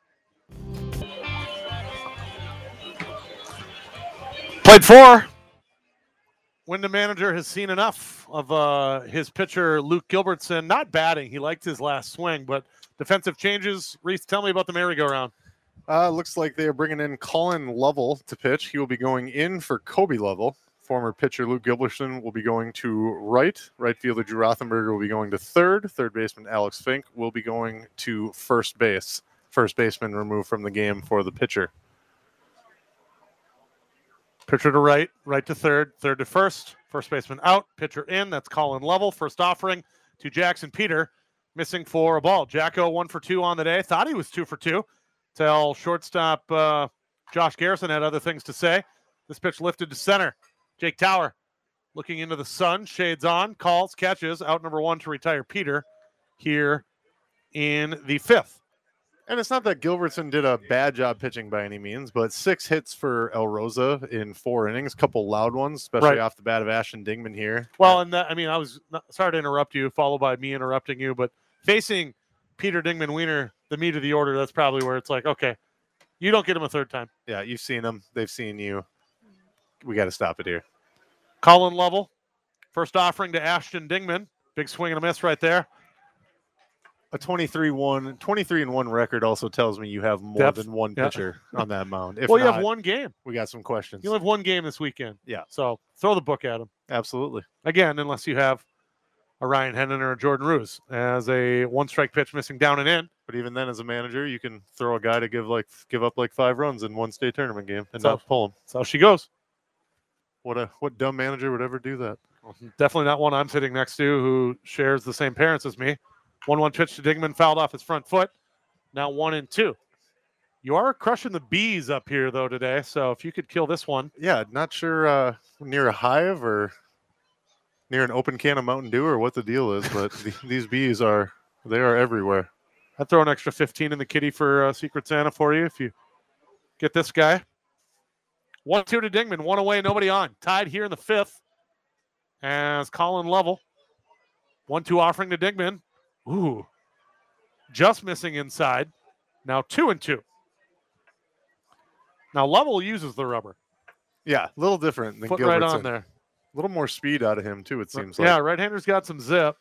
Played 4. Wyndham manager has seen enough of his pitcher, Luke Gilbertson, not batting. He liked his last swing, but defensive changes. Reese, tell me about the merry-go-round. Looks like they are bringing in Colin Lovell to pitch. He will be going in for Kobe Lovell. Former pitcher Luke Gilbertson will be going to right. Right fielder Drew Rothenberger will be going to third. Third baseman Alex Fink will be going to first base. First baseman removed from the game for the pitcher. Pitcher to right, right to third, third to first. First baseman out, pitcher in. That's Colin Lovell. First offering to Jackson Peter, missing for a ball. Jacko 1 for 2 on the day. Thought he was 2 for 2 till shortstop Josh Garrison had other things to say. This pitch lifted to center. Jake Tower looking into the sun, shades on, calls, catches, out number 1 to retire Peter here in the 5th. And it's not that Gilbertson did a bad job pitching by any means, but 6 hits for El Rosa in 4 innings, couple loud ones, especially off the bat of Ashton Dingman here. Well, and that, I mean, I was sorry to interrupt you, followed by me interrupting you, but facing Peter Dingman Wiener, the meat of the order, that's probably where it's like, okay, you don't get him a third time. Yeah, you've seen them. They've seen you. We got to stop it here. Colin Lovell, first offering to Ashton Dingman. Big swing and a miss right there. A 23-1 record also tells me you have more than one pitcher on that mound. If well, you not, have one game. We got some questions. You'll have one game this weekend. Yeah. So throw the book at him. Absolutely. Again, unless you have a Ryan Hennon or a Jordan Ruse as a 1-strike pitch missing down and in. But even then, as a manager, you can throw a guy to give up like 5 runs in one state tournament game and not pull him. That's how she goes. What dumb manager would ever do that? Well, definitely not one I'm sitting next to who shares the same parents as me. 1-1 pitch to Dingman, fouled off his front foot. Now 1-2. You are crushing the bees up here, though, today. So if you could kill this one. Yeah, not sure near a hive or near an open can of Mountain Dew or what the deal is, but these bees are everywhere. I'd throw an extra 15 in the kitty for Secret Santa for you if you get this guy. 1-2 to Dingman, 1 away, nobody on. Tied here in the 5th as Colin Lovell 1-2 offering to Dingman. Ooh. Just missing inside. Now 2-2. Now Lovell uses the rubber. Yeah, a little different than Foot Gilbertson. right on there. A little more speed out of him, too, it seems like. Yeah, right-hander's got some zip.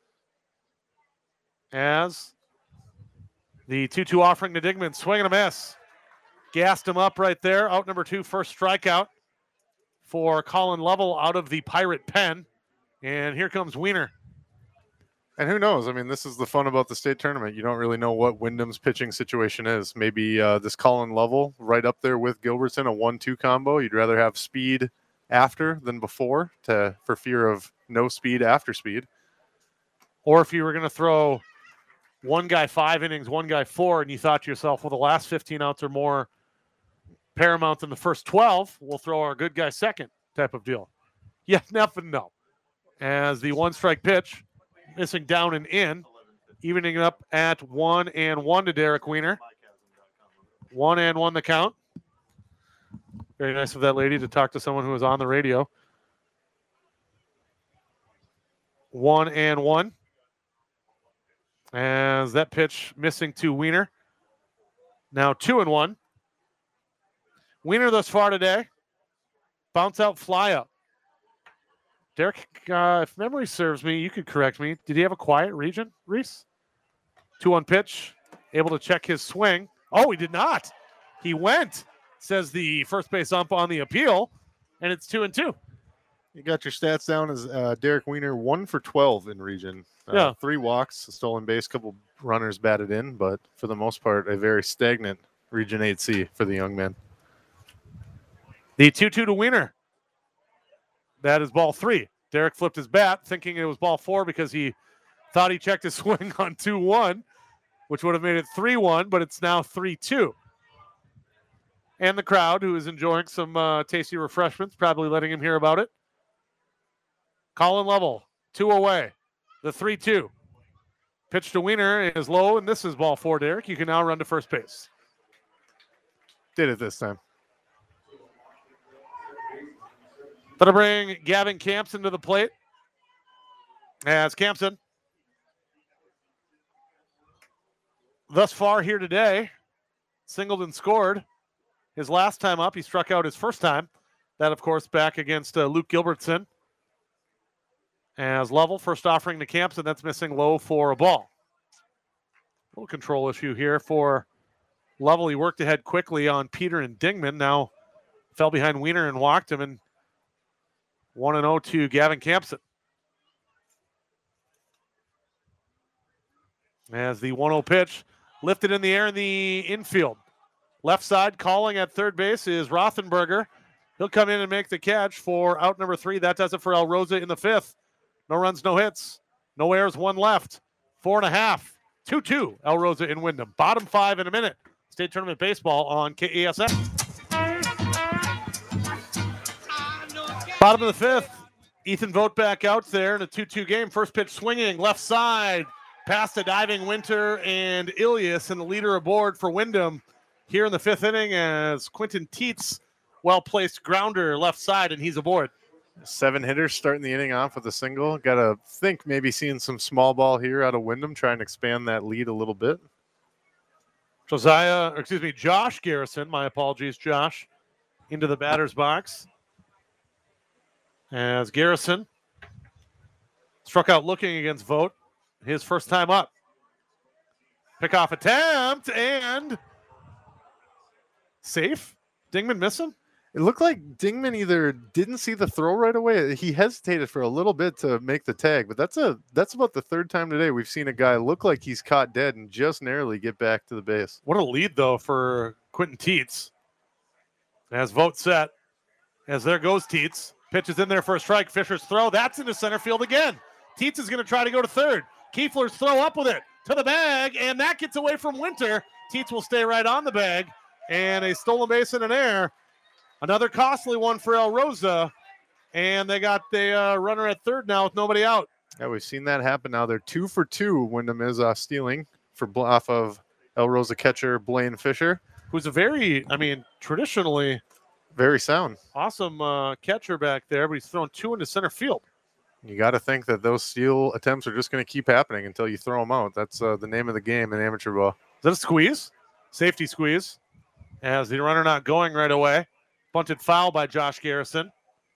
As the 2-2 offering to Dingman, swing and a miss. Gassed him up right there. Out number 2, first strikeout for Colin Lovell out of the Pirate pen. And here comes Wiener. And who knows? I mean, this is the fun about the state tournament. You don't really know what Wyndham's pitching situation is. Maybe this Colin Lovell right up there with Gilbertson, a 1-2 combo. You'd rather have speed after than before for fear of no speed after speed. Or if you were going to throw one guy 5 innings, one guy 4, and you thought to yourself, well, the last 15 outs are more paramount than the first 12, we'll throw our good guy second type of deal. Yeah, nothing, no. As the 1-strike pitch, missing down and in, evening it up at 1-1 to Derek Wiener. 1-1 the count. Very nice of that lady to talk to someone who was on the radio. 1-1. As that pitch missing to Wiener. Now 2-1. Wiener thus far today. Bounce out, fly up. Derek, if memory serves me, you could correct me. Did he have a quiet region, Reese? 2-1 pitch. Able to check his swing. Oh, he did not. He went, says the first base ump on the appeal, and it's 2-2. You got your stats down as Derek Wiener 1 for 12 in region. 3 walks, a stolen base, couple runners batted in, but for the most part, a very stagnant Region 8C for the young man. The 2-2 to Wiener. That is ball 3. Derek flipped his bat, thinking it was ball 4 because he thought he checked his swing on 2-1, which would have made it 3-1, but it's now 3-2. And the crowd, who is enjoying some tasty refreshments, probably letting him hear about it. Colin Lovell, 2 away. The 3-2. Pitch to Wiener is low, and this is ball 4, Derek. You can now run to first base. Did it this time. That'll bring Gavin Campson to the plate. As Campson, thus far here today, singled and scored. His last time up, he struck out his first time. That, of course, back against Luke Gilbertson. As Lovell, first offering to Campson, that's missing low for a ball. A little control issue here for Lovell. He worked ahead quickly on Peter and Dingman. Now fell behind Wiener and walked him, and 1-0 to Gavin Campson. As the 1-0 pitch lifted in the air in the infield. Left side calling at third base is Rothenberger. He'll come in and make the catch for out number 3. That does it for El Rosa in the 5th. No runs, no hits. No errors, 1 left. 4.5. 2-2 El Rosa in Wyndham. Bottom 5 in a minute. State Tournament Baseball on KASF. Bottom of the 5th, Ethan Vogt back out there in a 2-2 game. First pitch swinging, left side, past a diving Winter and Ilias, and the leader aboard for Wyndham here in the 5th inning as Quentin Teets, well-placed grounder left side, and he's aboard. 7 hitters starting the inning off with a single. Got to think maybe seeing some small ball here out of Wyndham, trying to expand that lead a little bit. Josh Garrison, my apologies, Josh, into the batter's box. As Garrison struck out looking against Vogt, his first time up. Pickoff attempt and safe. Dingman miss him? It looked like Dingman either didn't see the throw right away. He hesitated for a little bit to make the tag, but that's about the 3rd time today we've seen a guy look like he's caught dead and just narrowly get back to the base. What a lead, though, for Quentin Teets. As Vogt set, as there goes Teets. Pitch is in there for a strike. Fisher's throw. That's into center field again. Teets is going to try to go to third. Kiefler's throw up with it to the bag, and that gets away from Winter. Teets will stay right on the bag, and a stolen base in an air. Another costly one for El Rosa, and they got the runner at third now with nobody out. Yeah, we've seen that happen now. They're 2 for 2. Wyndham is stealing off of El Rosa catcher Blaine Fisher, who's a very, traditionally very sound, awesome catcher back there, but he's thrown 2 into center field. You got to think that those steal attempts are just going to keep happening until you throw them out. That's the name of the game in amateur ball. Is that a squeeze? Safety squeeze. As the runner not going right away. Bunted foul by Josh Garrison.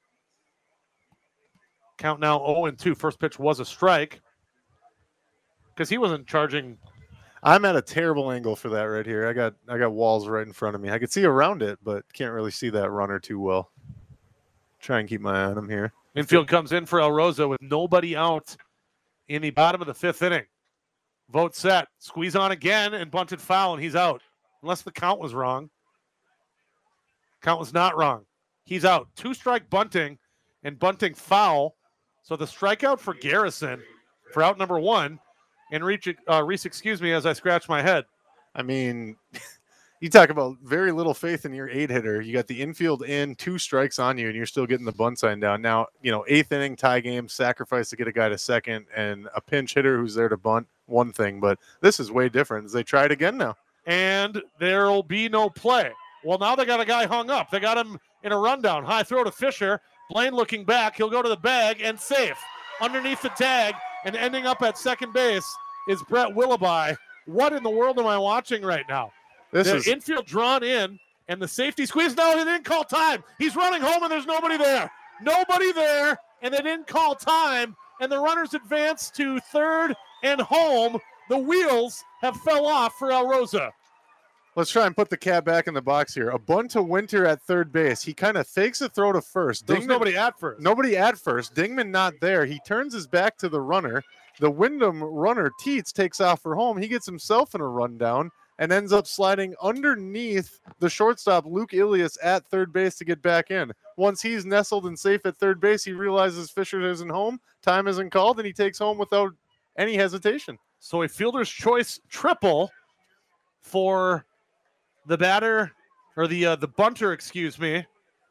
Count now 0-2. First pitch was a strike because he wasn't charging. I'm at a terrible angle for that right here. I got walls right in front of me. I could see around it, but can't really see that runner too well. Try and keep my eye on him here. Infield comes in for El Rosa with nobody out in the bottom of the 5th inning. Vote set. Squeeze on again and bunted foul, and he's out. Unless the count was wrong. Count was not wrong. He's out. 2-strike bunting and bunting foul. So the strikeout for Garrison for out number 1. And Reese, excuse me, as I scratch my head. I mean, you talk about very little faith in your 8-hitter. You got the infield in, 2 strikes on you, and you're still getting the bunt sign down. Now, 8th inning tie game, sacrifice to get a guy to second, and a pinch hitter who's there to bunt, one thing. But this is way different. They try it again now. And there'll be no play. Well, now they got a guy hung up. They got him in a rundown. High throw to Fisher. Blaine looking back. He'll go to the bag and safe. Underneath the tag and ending up at second base is Brett Willoughby. What in the world am I watching right now? The infield drawn in and the safety squeeze. No, they didn't call time. He's running home and there's nobody there. Nobody there, and they didn't call time. And the runners advance to third and home. The wheels have fell off for El Rosa. Let's try and put the cat back in the box here. A bunt to Winter at third base. He kind of fakes a throw to first. There's nobody at first. Nobody at first. Dingman not there. He turns his back to the runner. The Wyndham runner, Teets, takes off for home. He gets himself in a rundown and ends up sliding underneath the shortstop, Luke Ilias, at third base to get back in. Once he's nestled and safe at third base, he realizes Fisher isn't home. Time isn't called, and he takes home without any hesitation. So a fielder's choice triple for the batter, or the bunter, excuse me,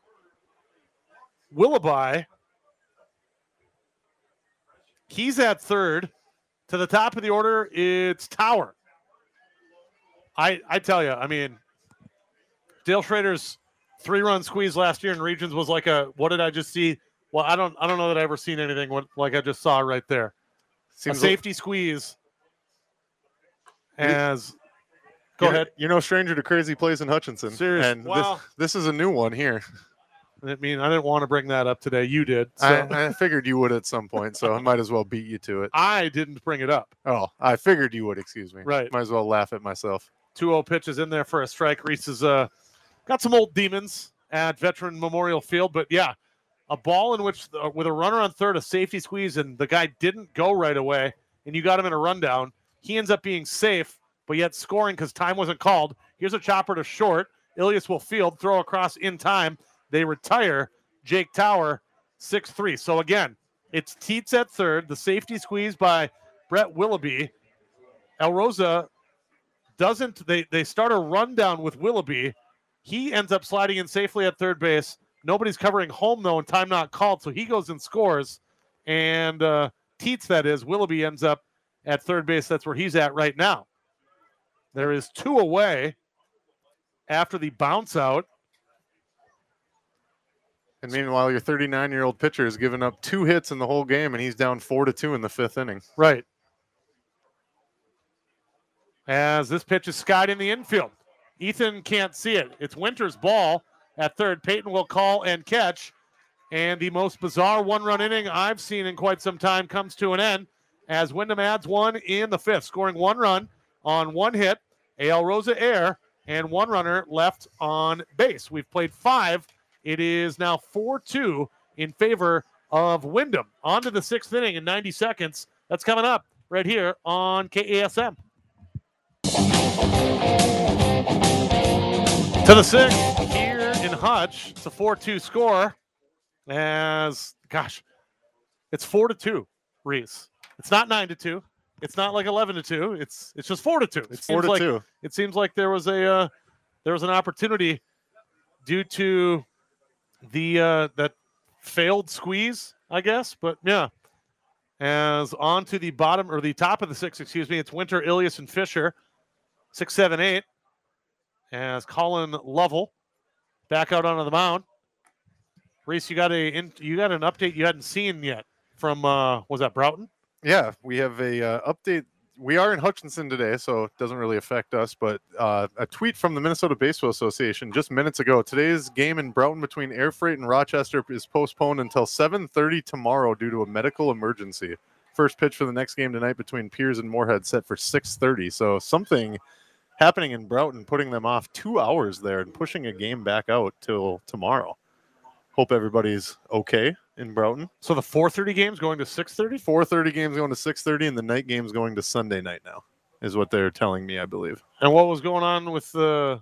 Willoughby. He's at third. To the top of the order, it's Tower. I tell you, I mean, Dale Schrader's 3-run squeeze last year in regions was like what did I just see? Well, I don't know that I ever seen anything like I just saw right there. A safety squeeze. Go ahead. You're no stranger to crazy plays in Hutchinson. Seriously. And this is a new one here. I mean, I didn't want to bring that up today. You did. So. I figured you would at some point, so I might as well beat you to it. I didn't bring it up. Oh, I figured you would, excuse me. Right. Might as well laugh at myself. 2-0 pitches in there for a strike. Reese has got some old demons at Veteran Memorial Field, but yeah, a ball in which with a runner on third, a safety squeeze, and the guy didn't go right away, and you got him in a rundown. He ends up being safe, but yet scoring because time wasn't called. Here's a chopper to short. Ilias will field, throw across in time. They retire Jake Tower 6-3. So again, it's Teets at third, the safety squeeze by Brett Willoughby. El Rosa doesn't, they start a rundown with Willoughby. He ends up sliding in safely at third base. Nobody's covering home, though, and time not called, so he goes and scores. And Teets, that is, Willoughby ends up at third base. That's where he's at right now. There is 2 away after the bounce out. And meanwhile, your 39-year-old pitcher has given up 2 hits in the whole game, and he's down 4-2 in the 5th inning. Right. As this pitch is skied in the infield. Ethan can't see it. It's Winter's ball at third. Peyton will call and catch. And the most bizarre 1-run inning I've seen in quite some time comes to an end as Wyndham adds 1 in the 5th, scoring 1 run on 1 hit, El Rosa air, and 1 runner left on base. We've played 5. It is now 4-2 in favor of Wyndham. On to the 6th inning in 90 seconds. That's coming up right here on KASM. To the 6th here in Hutch. It's a 4-2 score. As, gosh, it's 4-2, Reese. It's not 9-2. It's not like 11-2. It's just 4-2. It's 4-2. It seems like there was an opportunity due to the that failed squeeze, I guess. But yeah, as on to the bottom or the top of the 6, excuse me, it's Winter, Ilias, and Fisher, 6, 7, 8. As Colin Lovell back out onto the mound. Reese, you got an update you hadn't seen yet. from was that Broughton? Yeah, we have a update. We are in Hutchinson today, so it doesn't really affect us, but a tweet from the Minnesota Baseball Association just minutes ago. Today's game in Broughton between Air Freight and Rochester is postponed until 7:30 tomorrow due to a medical emergency. First pitch for the next game tonight between Piers and Moorhead set for 6:30. So something happening in Broughton, putting them off 2 hours there and pushing a game back out till tomorrow. Hope everybody's okay in Broughton. So the 4:30 game's going to 6:30? 4:30 game's going to 6:30, and the night game's going to Sunday night now, is what they're telling me, I believe. And what was going on with so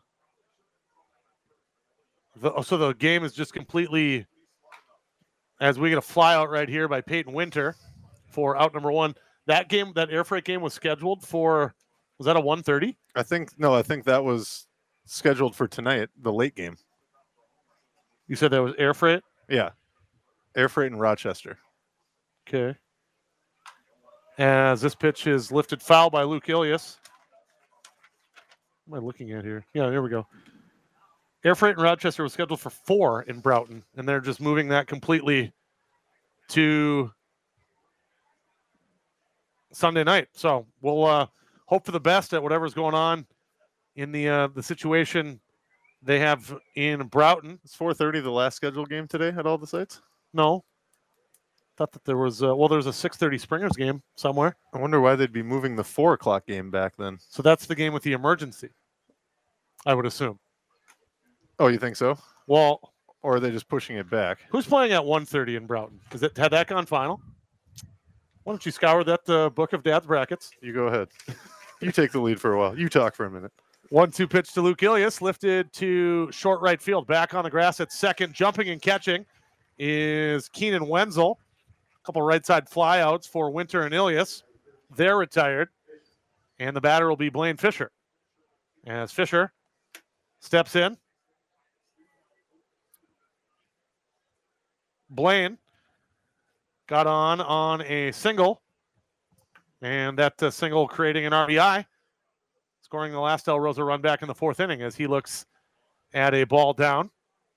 the game is just completely, as we get a fly out right here by Peyton Winter for out number 1. That game, that Air Freight game was scheduled for, was that a 1:30? I think that was scheduled for tonight, the late game. You said that was Air Freight? Yeah. Air Freight in Rochester. Okay. As this pitch is lifted foul by Luke Ilias. What am I looking at here? Yeah, there we go. Air Freight in Rochester was scheduled for 4 in Broughton, and they're just moving that completely to Sunday night. So we'll hope for the best at whatever's going on in the situation they have in Broughton. Is 4:30 the last scheduled game today at all the sites? No. Thought that there was there's a 6:30 Springers game somewhere. I wonder why they'd be moving the 4 o'clock game back then. So that's the game with the emergency, I would assume. Oh, you think so? Well, or are they just pushing it back? Who's playing at 1:30 in Broughton? Had that gone final? Why don't you scour that book of Dad's brackets? You go ahead. You take the lead for a while. You talk for a minute. 1-2 pitch to Luke Ilias, lifted to short right field. Back on the grass at second, jumping and catching is Keenan Wenzel. A couple right side flyouts for Winter and Ilias. They're retired. And the batter will be Blaine Fisher. As Fisher steps in. Blaine got on a single. And that single creating an RBI. Scoring the last El Rosa run back in the 4th inning as he looks at a ball down.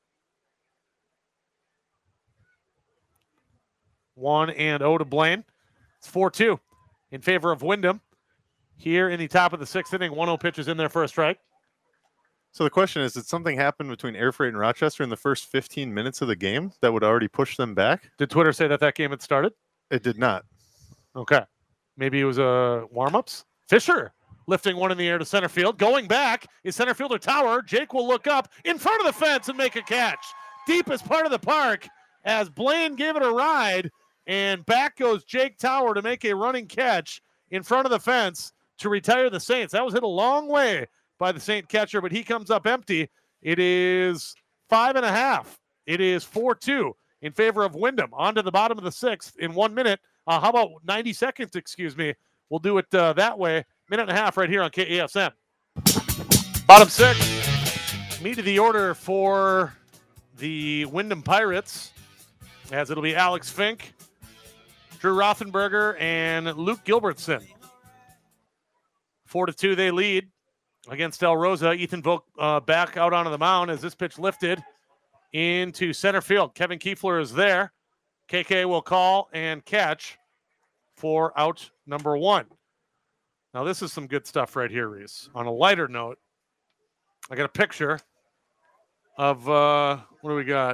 1-0 to Blaine. It's 4-2 in favor of Wyndham. Here in the top of the 6th inning, 1-0 pitches in there for a strike. So the question is, did something happen between Air Freight and Rochester in the first 15 minutes of the game that would already push them back? Did Twitter say that game had started? It did not. Okay. Maybe it was warm-ups? Fisher lifting one in the air to center field. Going back is center fielder Tower. Jake will look up in front of the fence and make a catch. Deepest part of the park as Blaine gave it a ride, and back goes Jake Tower to make a running catch in front of the fence to retire the Saints. That was hit a long way by the Saint catcher, but he comes up empty. It is 5.5. It is 4-2 in favor of Wyndham. On to the bottom of the 6th in 1 minute. How about 90 seconds, excuse me. We'll do it that way. Minute and a half right here on KASM. Bottom 6. Meat of the order for the Wyndham Pirates, as it'll be Alex Fink, Drew Rothenberger, and Luke Gilbertson. 4-2 they lead against El Rosa. Ethan Vogt back out onto the mound as this pitch lifted into center field. Kevin Kiefler is there. KK will call and catch for out number 1. Now, this is some good stuff right here, Reese. On a lighter note, I got a picture of, what do we got?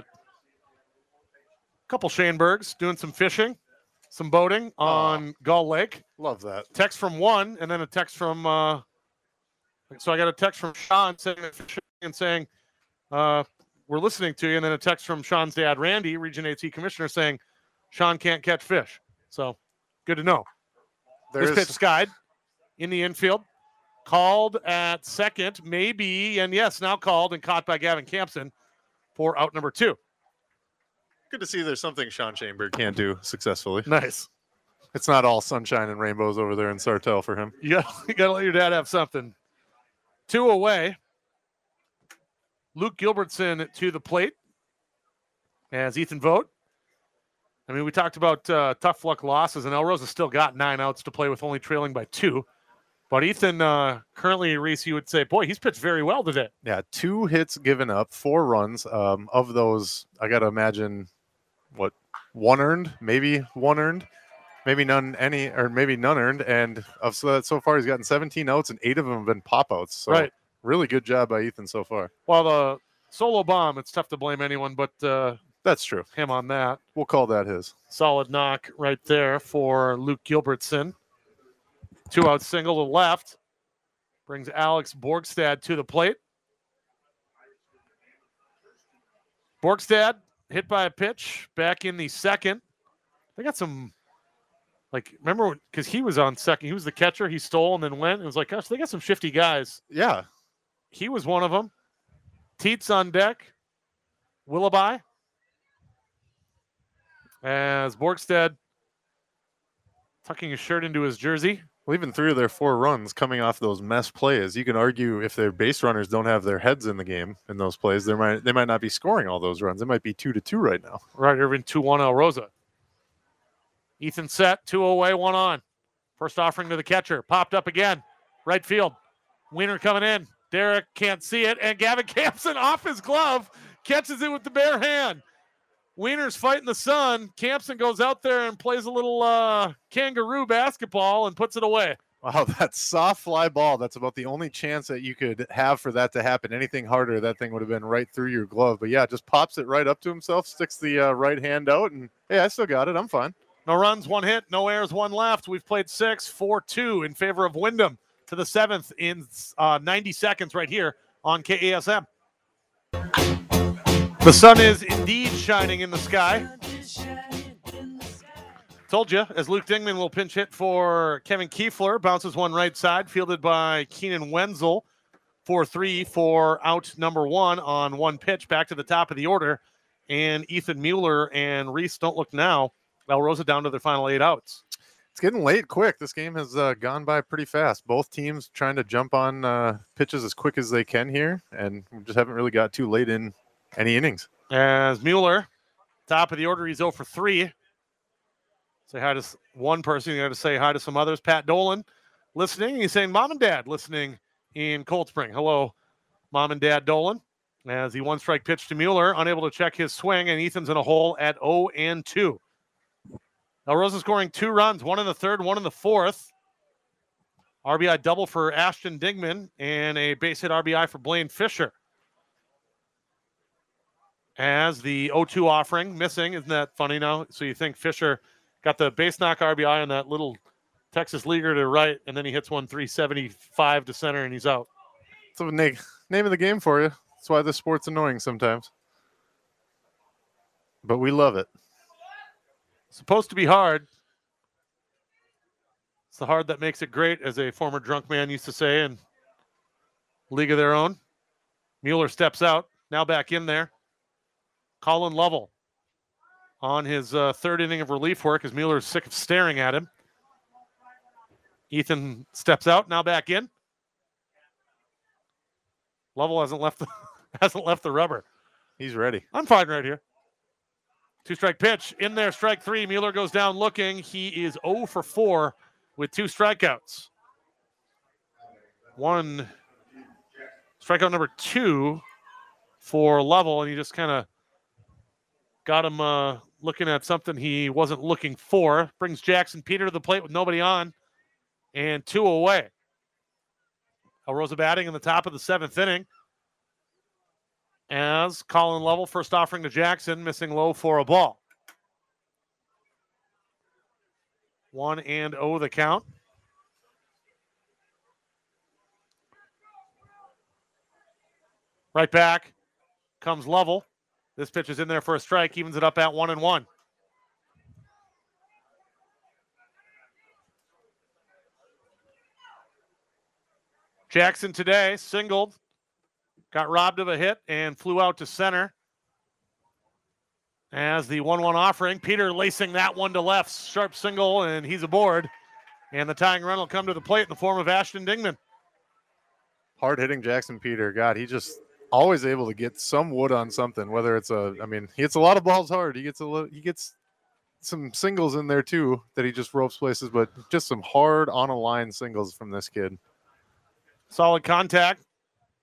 A couple Shanebergs doing some fishing, some boating on Gull Lake. Love that. Text from 1, and then a text from, so I got a text from Sean saying, we're listening to you, and then a text from Sean's dad, Randy, Region 8C Commissioner, saying Sean can't catch fish. So, good to know. This pitch skied in the infield, called at second, maybe, and yes, now called and caught by Gavin Campson for out number 2. Good to see there's something Sean Shaneberg can't do successfully. Nice. It's not all sunshine and rainbows over there in Sartell for him. You gotta let your dad have something. 2 away. Luke Gilbertson to the plate as Ethan Vogt. I mean, we talked about tough luck losses, and El Rosa still got 9 outs to play with, only trailing by 2. But Ethan, currently, Reese, you would say, boy, he's pitched very well today. Yeah, 2 hits given up, 4 runs. Of those, I got to imagine, one earned, maybe one earned, maybe none earned. And so far, he's gotten 17 outs, and 8 of them have been pop outs. So Right. really good job by Ethan so far. Well, the solo bomb, it's tough to blame anyone but That's true. him on that. We'll call that his. Solid knock right there for Luke Gilbertson. 2-out single to left. Brings Alex Borgstad to the plate. Borgstad hit by a pitch back in the second. They got some, remember, because he was on second. He was the catcher. He stole and then went. It was like, gosh, they got some shifty guys. Yeah. He was one of them. Teets on deck. Willoughby. As Borgstad tucking his shirt into his jersey. Well, even 3 of their 4 runs coming off those mess plays. You can argue if their base runners don't have their heads in the game in those plays, they might not be scoring all those runs. It might be 2-2 right now. Right, Irvin 2-1 Alrosa. Ethan set, 2 away, 1 on. First offering to the catcher. Popped up again. Right field. Wiener coming in. Derek can't see it, and Gavin Campson off his glove catches it with the bare hand. Wiener's fighting the sun. Campson goes out there and plays a little kangaroo basketball and puts it away. Wow, that soft fly ball, that's about the only chance that you could have for that to happen. Anything harder, that thing would have been right through your glove. But yeah, just pops it right up to himself, sticks the right hand out, and hey, I still got it. I'm fine. No runs, 1 hit, no errors, 1 left. We've played 6, 4-2 in favor of Wyndham to the 7th in 90 seconds right here on KASM. The sun is indeed shining in the sky. Told you, as Luke Dingman will pinch hit for Kevin Kiefler. Bounces one right side, fielded by Keenan Wenzel. 4-3 for out number 1 on 1 pitch. Back to the top of the order. And Ethan Mueller and Reese don't look now. Alrosa down to their final 8 outs. It's getting late quick. This game has gone by pretty fast. Both teams trying to jump on pitches as quick as they can here. And we just haven't really got too late in any innings. As Mueller, top of the order, he's 0 for 3. Say hi to one person. You got to say hi to some others. Pat Dolan listening. He's saying mom and dad listening in Cold Spring. Hello, mom and dad Dolan. As he 1-strike pitch to Mueller, unable to check his swing, and Ethan's in a hole at 0-2. Alrosa scoring 2 runs, 1 in the 3rd, 1 in the 4th. RBI double for Ashton Dingman and a base hit RBI for Blaine Fisher. As the 0-2 offering missing. Isn't that funny now? So you think Fisher got the base knock RBI on that little Texas leaguer to right, and then he hits one 375 to center, and he's out. It's a name of the game for you. That's why this sport's annoying sometimes. But we love it. Supposed to be hard. It's the hard that makes it great, as a former drunk man used to say in League of Their Own. Mueller steps out, now back in there. Colin Lovell on his 3rd inning of relief work, as Mueller is sick of staring at him. Ethan steps out, now back in. Lovell hasn't left the rubber. He's ready. I'm fine right here. 2-strike pitch in there, strike 3. Mueller goes down looking. He is 0 for 4 with 2 strikeouts. Strikeout number 2 for Lovell, and he just kind of got him looking at something he wasn't looking for. Brings Jackson Peter to the plate with nobody on, and 2 away. Alrosa batting in the top of the 7th inning. As Colin Lovell, first offering to Jackson, missing low for a ball. 1-0 the count. Right back comes Lovell. This pitch is in there for a strike, evens it up at 1-1. Jackson today singled, got robbed of a hit, and flew out to center. As the 1-1 offering, Peter lacing that one to left. Sharp single, and he's aboard. And the tying run will come to the plate in the form of Ashton Dingman. Hard-hitting Jackson Peter. God, he just always able to get some wood on something, whether it's he hits a lot of balls hard. He gets some singles in there too that he just ropes places, but just some hard on a line singles from this kid. Solid contact.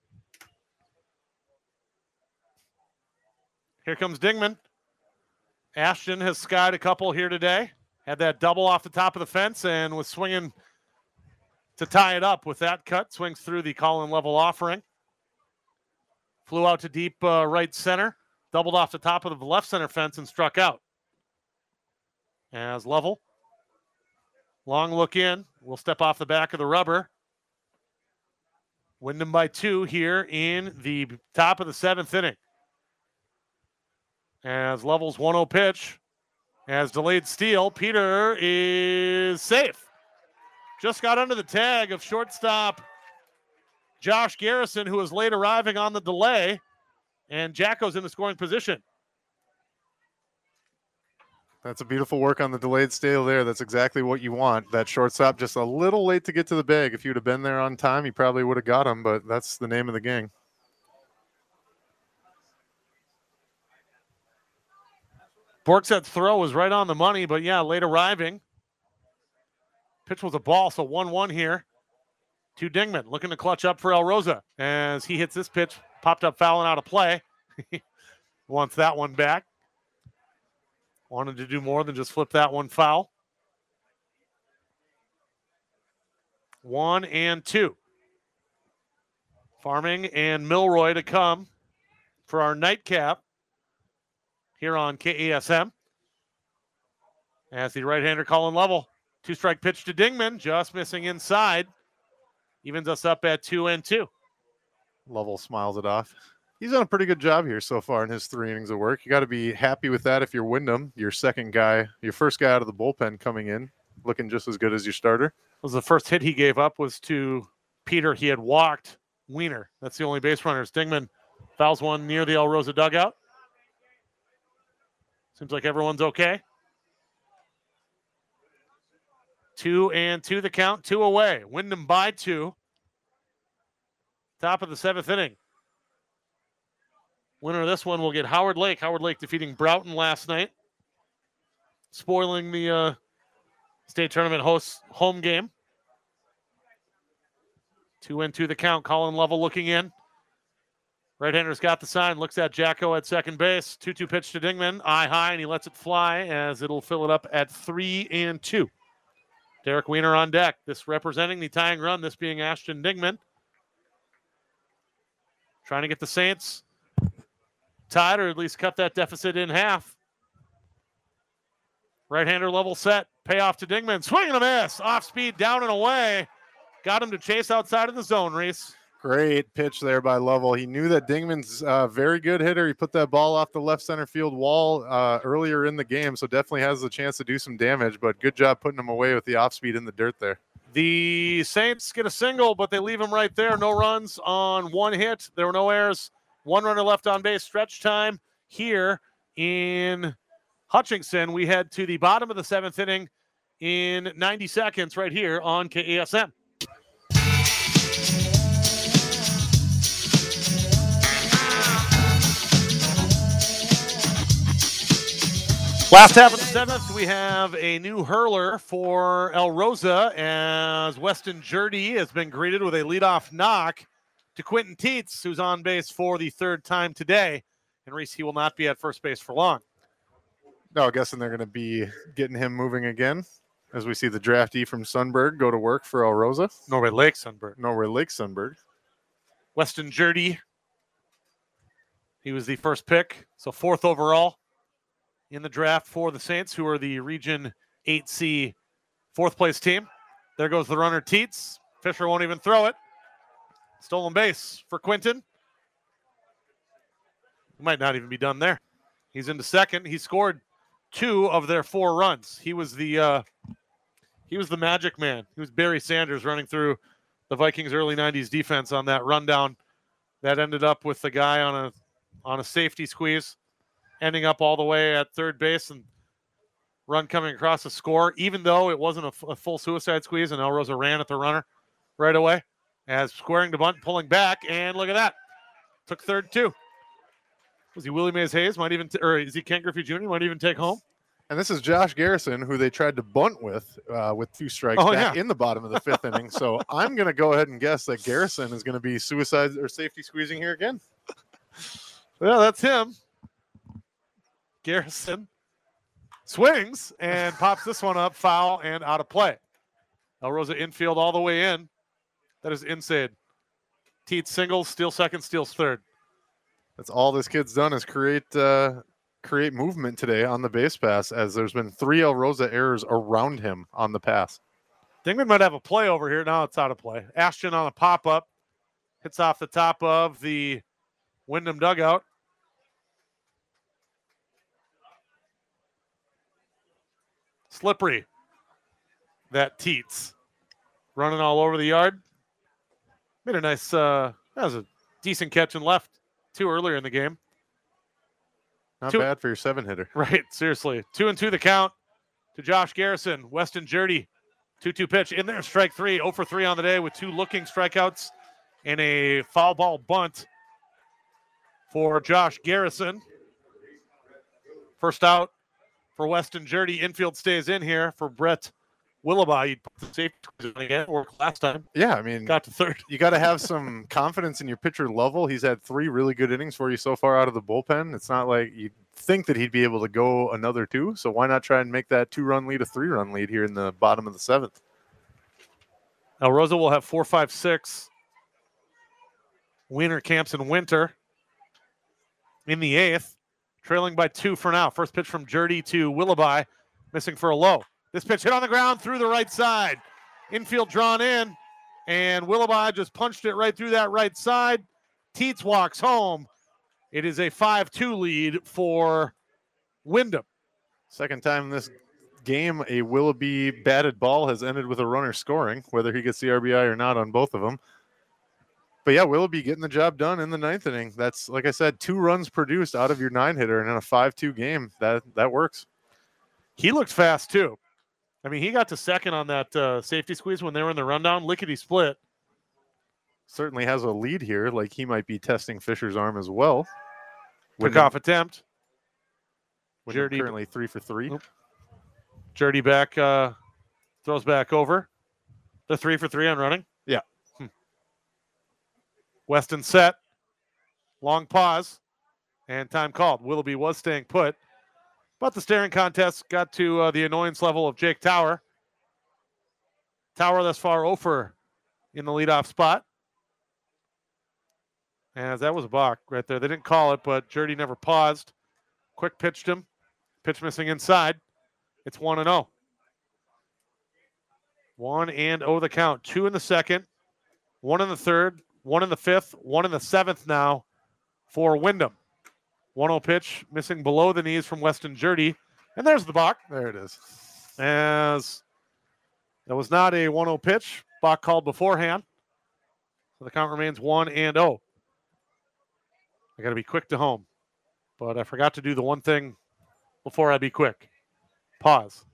Here comes Dingman. Ashton has skied a couple here today. Had that double off the top of the fence and was swinging to tie it up with that cut. Swings through the Colin Level offering. Flew out to deep right center. Doubled off the top of the left center fence and struck out. As Level. Long look in. Will step off the back of the rubber. Wyndham by 2 here in the top of the 7th inning. As Level's 1-0 pitch. As delayed steal, Peter is safe. Just got under the tag of shortstop Josh Garrison, who was late arriving on the delay. And Jacko's in the scoring position. That's a beautiful work on the delayed steal there. That's exactly what you want. That shortstop just a little late to get to the bag. If you'd have been there on time, you probably would have got him, but that's the name of the game. Borkset's throw was right on the money, but yeah, late arriving. Pitch was a ball, so 1-1 here to Dingman. Looking to clutch up for El Rosa as he hits this pitch. Popped up fouling out of play. Wants that one back. Wanted to do more than just flip that one foul. 1-2. Farming and Milroy to come for our nightcap here on KASM. As the right-hander Colin Level. 2-strike pitch to Dingman, just missing inside. Evens us up at 2-2. Level smiles it off. He's done a pretty good job here so far in his 3 innings of work. You got to be happy with that if you're Wyndham, your second guy, your first guy out of the bullpen coming in, looking just as good as your starter. Was the first hit he gave up was to Peter. He had walked Wiener. That's the only base runners. Dingman fouls one near the El Rosa dugout. Seems like everyone's okay. 2-2 the count, 2 away. Wyndham by 2. Top of the 7th inning. Winner of this one will get Howard Lake. Howard Lake defeating Broughton last night, spoiling the state tournament hosts home game. 2-2 the count. Colin Level looking in. Right-hander's got the sign, looks at Jacko at second base. 2-2 pitch to Dingman, eye high, and he lets it fly as it'll fill it up at 3-2. Derek Wiener on deck. This representing the tying run, this being Ashton Dingman. Trying to get the Saints tied or at least cut that deficit in half. Right-hander Level set. Payoff to Dingman. Swing and a miss. Off speed, down and away. Got him to chase outside of the zone, Reese. Great pitch there by Level. He knew that Dingman's a very good hitter. He put that ball off the left center field wall earlier in the game, so definitely has the chance to do some damage, but good job putting him away with the off speed in the dirt there. The Saints get a single, but they leave him right there. No runs on 1 hit. There were no errors. 1 runner left on base. Stretch time here in Hutchinson. We head to the bottom of the 7th inning in 90 seconds right here on KASM. Last half of the 7th, we have a new hurler for El Rosa as Weston Jurdy has been greeted with a leadoff knock to Quentin Teets, who's on base for the 3rd time today. And Reese, he will not be at first base for long. No, guessing they're going to be getting him moving again as we see the draftee from Sunberg go to work for El Rosa. Norway Lake Sunberg. Norway Lake Sunberg. Weston Jurdy. He was the first pick, so 4th overall in the draft for the Saints, who are the Region 8C 4th place team. There goes the runner Teets. Fisher won't even throw it. Stolen base for Quinton. He might not even be done there. He's into second. He scored 2 of their 4 runs. He was the magic man. He was Barry Sanders running through the Vikings early 90s defense on that rundown that ended up with the guy on a safety squeeze, ending up all the way at third base and run coming across the score, even though it wasn't a full suicide squeeze, and El Rosa ran at the runner right away as squaring to bunt, pulling back, and look at that. Took third too. Was he Willie Mays Hayes? Or is he Ken Griffey Jr.? Might even take home. And this is Josh Garrison, who they tried to bunt with 2 strikes in the bottom of the 5th inning. So I'm going to go ahead and guess that Garrison is going to be suicide or safety squeezing here again. Well, that's him. Garrison swings and pops this one up, foul and out of play. El Rosa infield all the way in. That is inside. Teets singles, steals second, steals third. That's all this kid's done is create movement today on the base pass, as there's been 3 El Rosa errors around him on the pass. Dingman might have a play over here. Now it's out of play. Ashton on a pop-up. Hits off the top of the Wyndham dugout. Slippery. That Teets. Running all over the yard. Made a nice, that was a decent catch and left too earlier in the game. Not bad for your 7-hitter. Right, seriously. 2-2 the count to Josh Garrison. Weston Jurdy. 2-2 pitch in there, strike 3. 0 for 3 on the day with 2 looking strikeouts and a foul ball bunt for Josh Garrison. First out for Weston Jurdy. Infield stays in here for Brett Willoughby. You'd put the safety again, worked last time. Yeah, I mean, got to third. You got to have some confidence in your pitcher level. He's had 3 really good innings for you so far out of the bullpen. It's not like you think that he'd be able to go another 2. So why not try and make that 2-run lead a 3-run lead here in the bottom of the 7th? El Rosa will have 4, 5, 6. Wiener, Camps, and Winter in the 8th, trailing by 2 for now. First pitch from Jurdy to Willoughby, missing for a low. This pitch hit on the ground through the right side. Infield drawn in, and Willoughby just punched it right through that right side. Teets walks home. It is a 5-2 lead for Wyndham. Second time in this game, a Willoughby batted ball has ended with a runner scoring, whether he gets the RBI or not on both of them. But yeah, Willoughby getting the job done in the 9th inning. That's, like I said, 2 runs produced out of your 9-hitter, and in a 5-2 game, that works. He looked fast too. I mean, he got to second on that safety squeeze when they were in the rundown. Lickety split. Certainly has a lead here. Like, he might be testing Fisher's arm as well. Took off attempt. Jurdy currently 3 for 3. Jurdy back, throws back over. The 3 for 3 on running. Yeah. Weston set. Long pause. And time called. Willoughby was staying put. But the staring contest got to the annoyance level of Jake Tower. Tower thus far 0 for in the leadoff spot. As that was a balk right there. They didn't call it, but Jurdy never paused. Quick pitched him. Pitch missing inside. It's 1-0. 1-0 the count. 2 in the 2nd. 1 in the 3rd. 1 in the 5th. 1 in the 7th now for Wyndham. 1-0 pitch, missing below the knees from Weston Jurdy. And there's the balk. There it is. As that was not a 1-0 pitch. Balk called beforehand. So the count remains 1-0. I got to be quick to home. But I forgot to do the one thing before I be quick. Pause.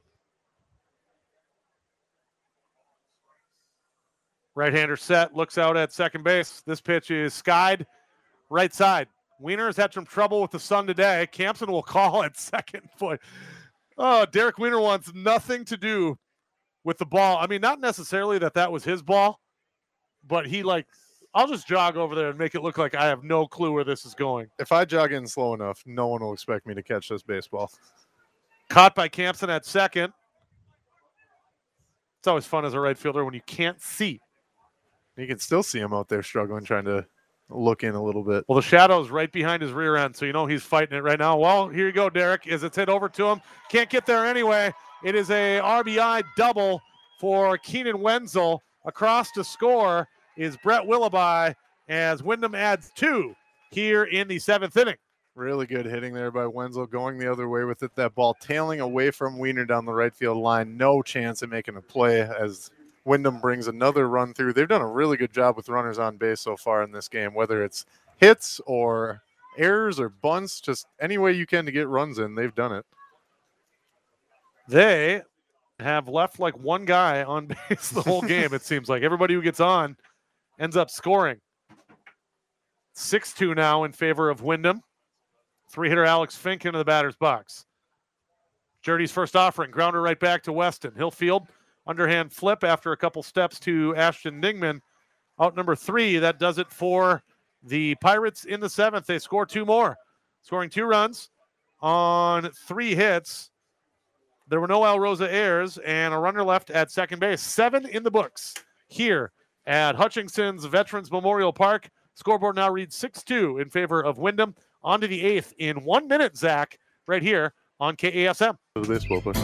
Right-hander set, looks out at second base. This pitch is skied right side. Wiener's had some trouble with the sun today. Campson will call at second. Boy. Oh, Derek Wiener wants nothing to do with the ball. I mean, not necessarily that was his ball, but he I'll just jog over there and make it look like I have no clue where this is going. If I jog in slow enough, no one will expect me to catch this baseball. Caught by Campson at second. It's always fun as a right fielder when you can't see. You can still see him out there struggling, trying to look in a little bit. Well, the shadow's right behind his rear end, so you know he's fighting it right now. Well, here you go, Derek, as it's hit over to him. Can't get there anyway. It is a RBI double for Keenan Wenzel. Across to score is Brett Willoughby as Wyndham adds 2 here in the 7th inning. Really good hitting there by Wenzel, going the other way with it. That ball tailing away from Wiener down the right field line. No chance of making a play as Wyndham brings another run through. They've done a really good job with runners on base so far in this game, whether it's hits or errors or bunts, just any way you can to get runs in, they've done it. They have left like one guy on base the whole game, it seems like. Everybody who gets on ends up scoring. 6-2 now in favor of Wyndham. 3-hitter Alex Fink into the batter's box. Jurdy's first offering, grounder right back to Weston. He'll field. Underhand flip after a couple steps to Ashton Dingman. Out number 3, that does it for the Pirates in the 7th. They score 2 more, scoring 2 runs on 3 hits. There were no El Rosa errors and a runner left at second base. 7 in the books here at Hutchinson's Veterans Memorial Park. Scoreboard now reads 6-2 in favor of Wyndham. On to the 8th in 1 minute, Zach, right here on KASM. Baseball player.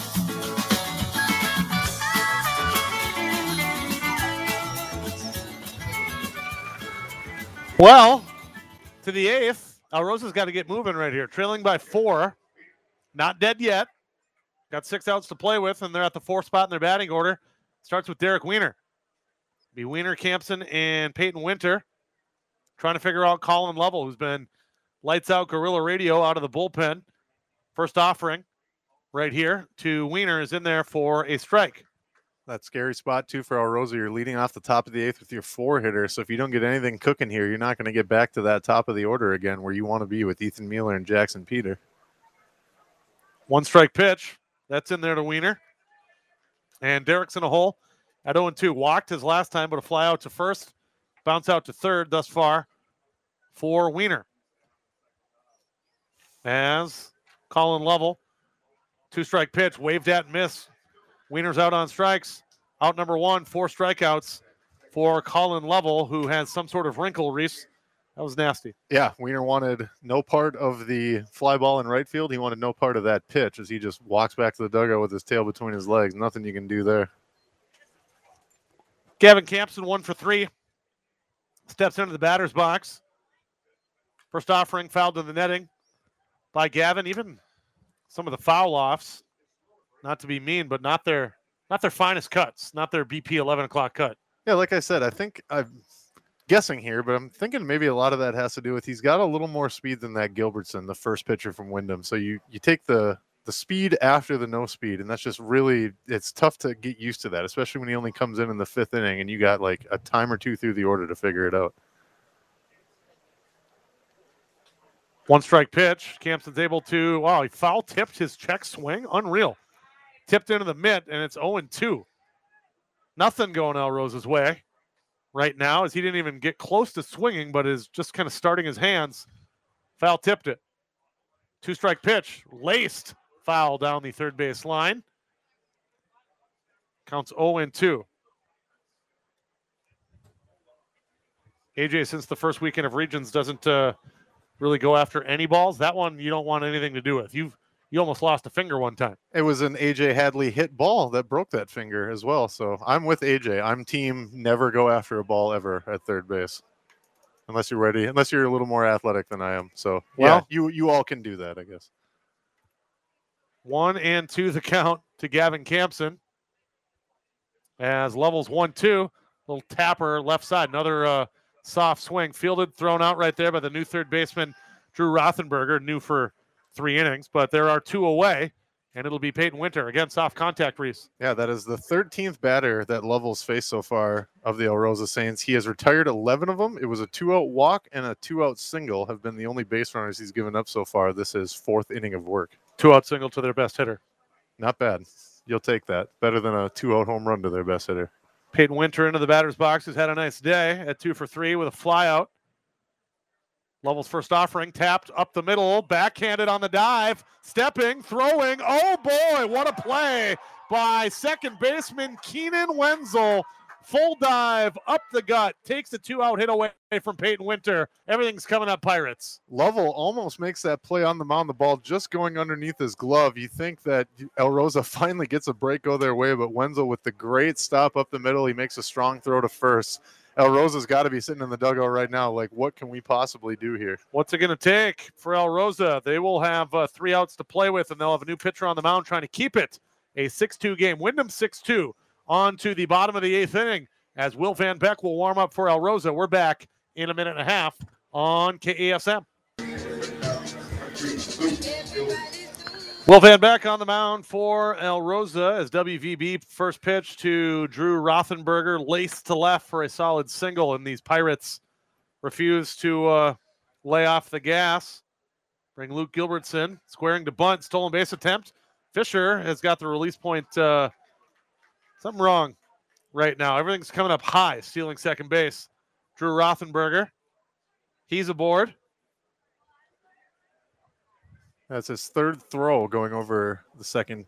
Well, to the 8th, El Rosa's got to get moving right here. Trailing by 4. Not dead yet. Got 6 outs to play with, and they're at the 4th spot in their batting order. Starts with Derek Weiner. Be Weiner, Campson, and Peyton Winter. Trying to figure out Colin Lovell, who's been lights out gorilla radio out of the bullpen. First offering right here to Weiner is in there for a strike. That scary spot, too, for El Rosa. You're leading off the top of the 8th with your 4-hitter, so if you don't get anything cooking here, you're not going to get back to that top of the order again where you want to be with Ethan Mueller and Jackson Peter. 1 strike pitch. That's in there to Weiner. And Derek's in a hole at 0-2. Walked his last time, but a fly out to first. Bounce out to third thus far for Weiner. As Colin Lovell, 2-strike pitch, waved at and miss. Weiner's out on strikes. Out number 1, 4 strikeouts for Colin Lovell, who has some sort of wrinkle, Reese. That was nasty. Yeah, Weiner wanted no part of the fly ball in right field. He wanted no part of that pitch as he just walks back to the dugout with his tail between his legs. Nothing you can do there. Gavin Campson, 1 for 3. Steps into the batter's box. First offering fouled to the netting by Gavin. Even some of the foul offs, not to be mean, but not their finest cuts, not their BP 11 o'clock cut. Yeah, like I said, I think I'm guessing here, but I'm thinking maybe a lot of that has to do with he's got a little more speed than that Gilbertson, the first pitcher from Wyndham. So you take the speed after the no speed, and that's just really, it's tough to get used to that, especially when he only comes in the 5th inning and you got like a time or 2 through the order to figure it out. 1 strike pitch. Campson's able to, wow, he foul tipped his check swing. Unreal. Tipped into the mitt, and it's 0-2. Nothing going El Rosa's way right now, as he didn't even get close to swinging, but is just kind of starting his hands. Foul tipped it. 2-strike pitch. Laced. Foul down the third base line. Counts 0-2. AJ, since the first weekend of Regions, doesn't really go after any balls. That one you don't want anything to do with. You almost lost a finger one time. It was an AJ Hadley hit ball that broke that finger as well. So I'm with AJ. I'm team never go after a ball ever at third base. Unless you're ready, unless you're a little more athletic than I am. So, well, yeah, you all can do that, I guess. 1-2 the count to Gavin Campson. As Levels 1-2. Little tapper left side. Another soft swing. Fielded, thrown out right there by the new third baseman, Drew Rothenberger, new for 3 innings. But there are 2 away, and it'll be Peyton Winter. Again, soft contact, Reese. Yeah, that is the 13th batter that Lovell's faced so far of the El Rosa Saints. He has retired 11 of them. It was a 2-out walk and a 2-out single have been the only base runners he's given up so far. This is 4th inning of work. 2-out single to their best hitter. Not bad. You'll take that. Better than a 2-out home run to their best hitter. Peyton Winter into the batter's box, who's had a nice day at 2 for 3 with a flyout. Lovell's first offering, tapped up the middle, backhanded on the dive, stepping, throwing. Oh boy, what a play by second baseman Keenan Wenzel. Full dive up the gut, takes the 2-out hit away from Peyton Winter. Everything's coming up Pirates. Lovell almost makes that play on the mound, the ball just going underneath his glove. You think that El Rosa finally gets a break go their way, but Wenzel with the great stop up the middle, he makes a strong throw to first. El Rosa's got to be sitting in the dugout right now. Like, what can we possibly do here? What's it going to take for El Rosa? They will have 3 outs to play with, and they'll have a new pitcher on the mound trying to keep it a 6-2 game. Wyndham 6-2 on to the bottom of the 8th inning as Will Van Beck will warm up for El Rosa. We're back in a minute and a half on KASM. Will Van Beck on the mound for El Rosa as WVB first pitch to Drew Rothenberger, laced to left for a solid single, and these Pirates refuse to lay off the gas. Bring Luke Gilbertson, squaring to bunt, stolen base attempt. Fisher has got the release point. Something wrong right now. Everything's coming up high, stealing second base. Drew Rothenberger, he's aboard. That's his third throw going over the second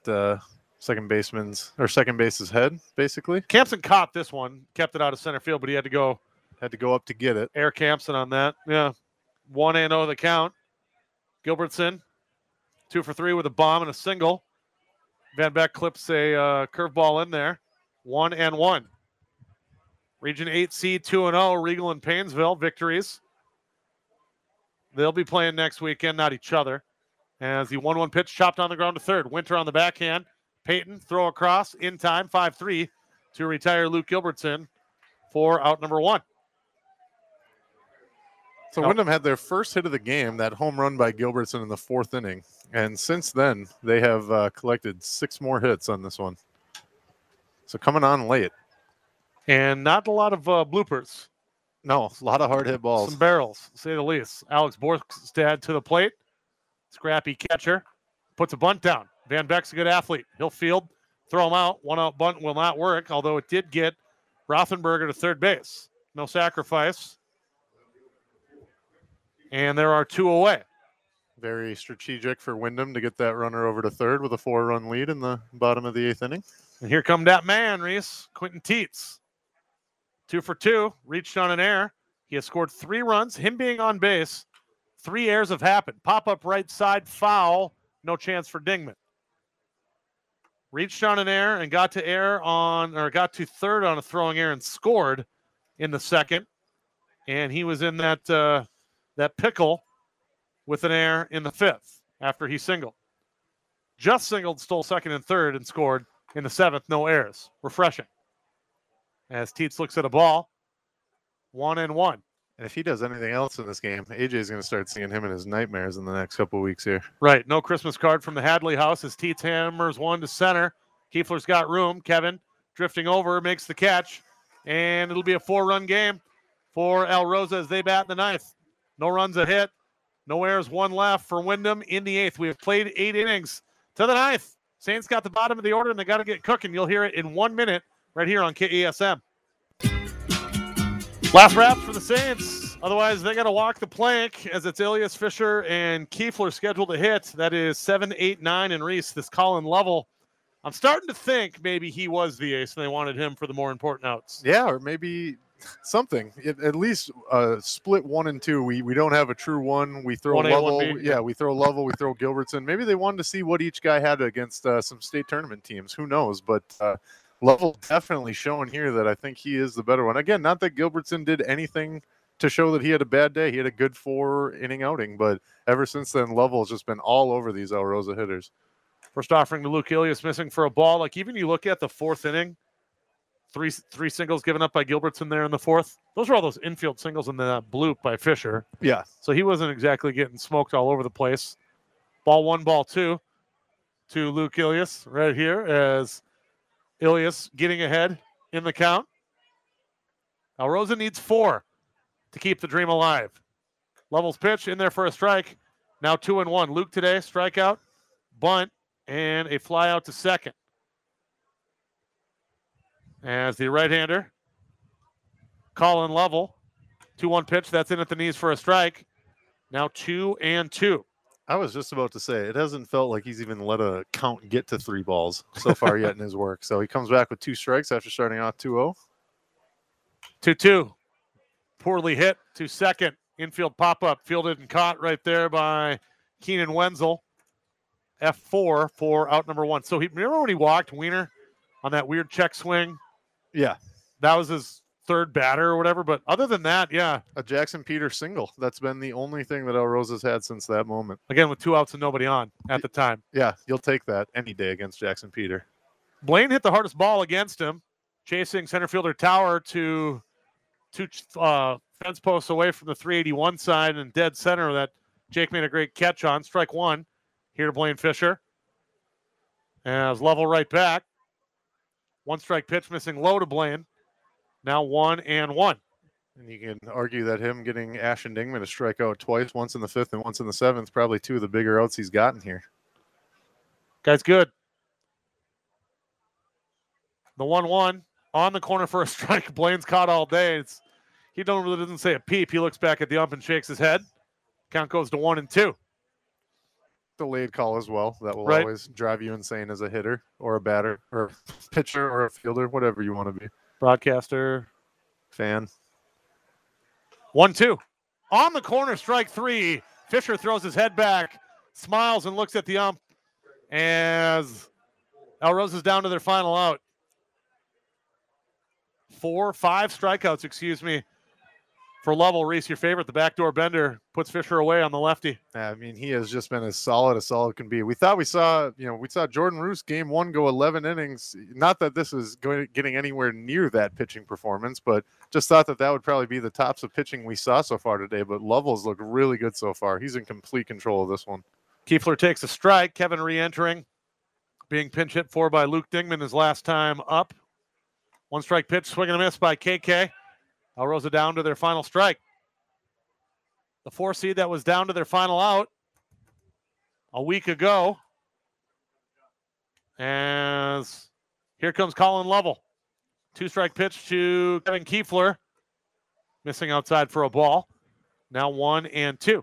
base's head, basically. Campson caught this one, kept it out of center field, but he had to go up to get it. Air Campson on that. Yeah. 1-0 the count. Gilbertson, 2 for 3 with a bomb and a single. Van Beck clips a curveball in there. 1-1. Region 8 seed 2-0. Regal and Painesville victories. They'll be playing next weekend, not each other. As the 1-1 pitch chopped on the ground to third. Winter on the backhand. Peyton throw across in time, 5-3 to retire Luke Gilbertson for out number 1. So Windham had their first hit of the game, that home run by Gilbertson in the 4th inning. And since then, they have collected 6 more hits on this one. So coming on late. And not a lot of bloopers. No, a lot of hard hit balls. Some barrels, to say the least. Alex Borstad to the plate. Scrappy catcher. Puts a bunt down. Van Beck's a good athlete. He'll field, throw him out. 1-out bunt will not work, although it did get Rothenberger to third base. No sacrifice. And there are 2 away. Very strategic for Windham to get that runner over to third with a 4-run lead in the bottom of the 8th inning. And here come that man, Reese, Quentin Teets. 2 for 2, reached on an error. He has scored 3 runs. Him being on base, 3 errors have happened. Pop up right side, foul, no chance for Dingman. Reached on an error and got to third on a throwing error and scored in the 2nd. And he was in that pickle with an error in the 5th after he singled. Just singled, stole 2nd and 3rd, and scored in the 7th. No errors. Refreshing. As Teets looks at a ball, 1-1. And if he does anything else in this game, AJ is going to start seeing him in his nightmares in the next couple of weeks here. Right. No Christmas card from the Hadley house as Teets hammers one to center. Kiefler's got room. Kevin drifting over, makes the catch. And it'll be a 4-run game for El Rosa as they bat in the 9th. No runs a hit. No errors, 1 left for Windham in the 8th. We have played 8 innings to the 9th. Saints got the bottom of the order, and they got to get cooking. You'll hear it in 1 minute right here on KESM. Last wraps for the Saints. Otherwise, they got to walk the plank as it's Elias Fisher and Kiefler scheduled to hit. That is 7, 8, 9, and Reese, this Colin Lovell. I'm starting to think maybe he was the ace and they wanted him for the more important outs. Yeah, or maybe something. At least split 1 and 2. We don't have a true one. We throw Lovell. Yeah, we throw Lovell. We throw Gilbertson. Maybe they wanted to see what each guy had against some state tournament teams. Who knows? But Lovell definitely showing here that I think he is the better one. Again, not that Gilbertson did anything to show that he had a bad day. He had a good 4-inning outing, but ever since then, Lovell has just been all over these El Rosa hitters. First offering to Luke Ilias, missing for a ball. Like, even you look at the 4th inning, three singles given up by Gilbertson there in the 4th. Those were all those infield singles in the bloop by Fisher. Yeah. So he wasn't exactly getting smoked all over the place. Ball 1, ball 2 to Luke Ilias right here as Ilias getting ahead in the count. El Rosa needs 4 to keep the dream alive. Lovell's pitch in there for a strike. Now 2-1. Luke today, strikeout, bunt, and a fly out to second. As the right-hander, Colin Lovell, 2-1 pitch. That's in at the knees for a strike. Now 2-2. I was just about to say, it hasn't felt like he's even let a count get to 3 balls so far yet in his work. So he comes back with 2 strikes after starting off 2-0. 2-2. Poorly hit to second. Infield pop-up, fielded and caught right there by Keenan Wenzel. F4 for out number 1. So remember when he walked Wiener on that weird check swing? Yeah. That was his 3rd batter or whatever. But other than that, yeah. A Jackson Peter single. That's been the only thing that El Rosa's had since that moment. Again, with 2 outs and nobody on at the time. Yeah, you'll take that any day against Jackson Peter. Blaine hit the hardest ball against him, chasing center fielder Tower to 2 fence posts away from the 381 side and dead center that Jake made a great catch on. Strike 1 here to Blaine Fisher. As Lovell right back. 1 strike pitch missing low to Blaine. Now 1-1. And you can argue that him getting Ashton Dingman to strike out twice, once in the 5th and once in the 7th, probably 2 of the bigger outs he's gotten here. Guy's good. The 1-1 on the corner for a strike. Blaine's caught all day. He really doesn't say a peep. He looks back at the ump and shakes his head. Count goes to 1-2. delayed call as well. That will Right. always drive you insane as a hitter or a batter or a pitcher or a fielder, whatever you want to be. Broadcaster. Fan. 1-2. On the corner, strike 3. Fisher throws his head back, smiles, and looks at the ump as Alrosa's down to their final out. 5 strikeouts, excuse me, for Lovell. Reese, your favorite, the backdoor bender, puts Fisher away on the lefty. I mean, he has just been as solid can be. We thought we saw Jordan Roos game 1 go 11 innings. Not that this is getting anywhere near that pitching performance, but just thought that would probably be the tops of pitching we saw so far today. But Lovell's looked really good so far. He's in complete control of this one. Kiefler takes a strike. Kevin re-entering, being pinch hit for by Luke Dingman his last time up. 1 strike pitch, swing and a miss by KK. Alrosa down to their final strike. The 4 seed that was down to their final out a week ago. As here comes Colin Lovell. 2 strike pitch to Kevin Kiefler. Missing outside for a ball. Now 1-2.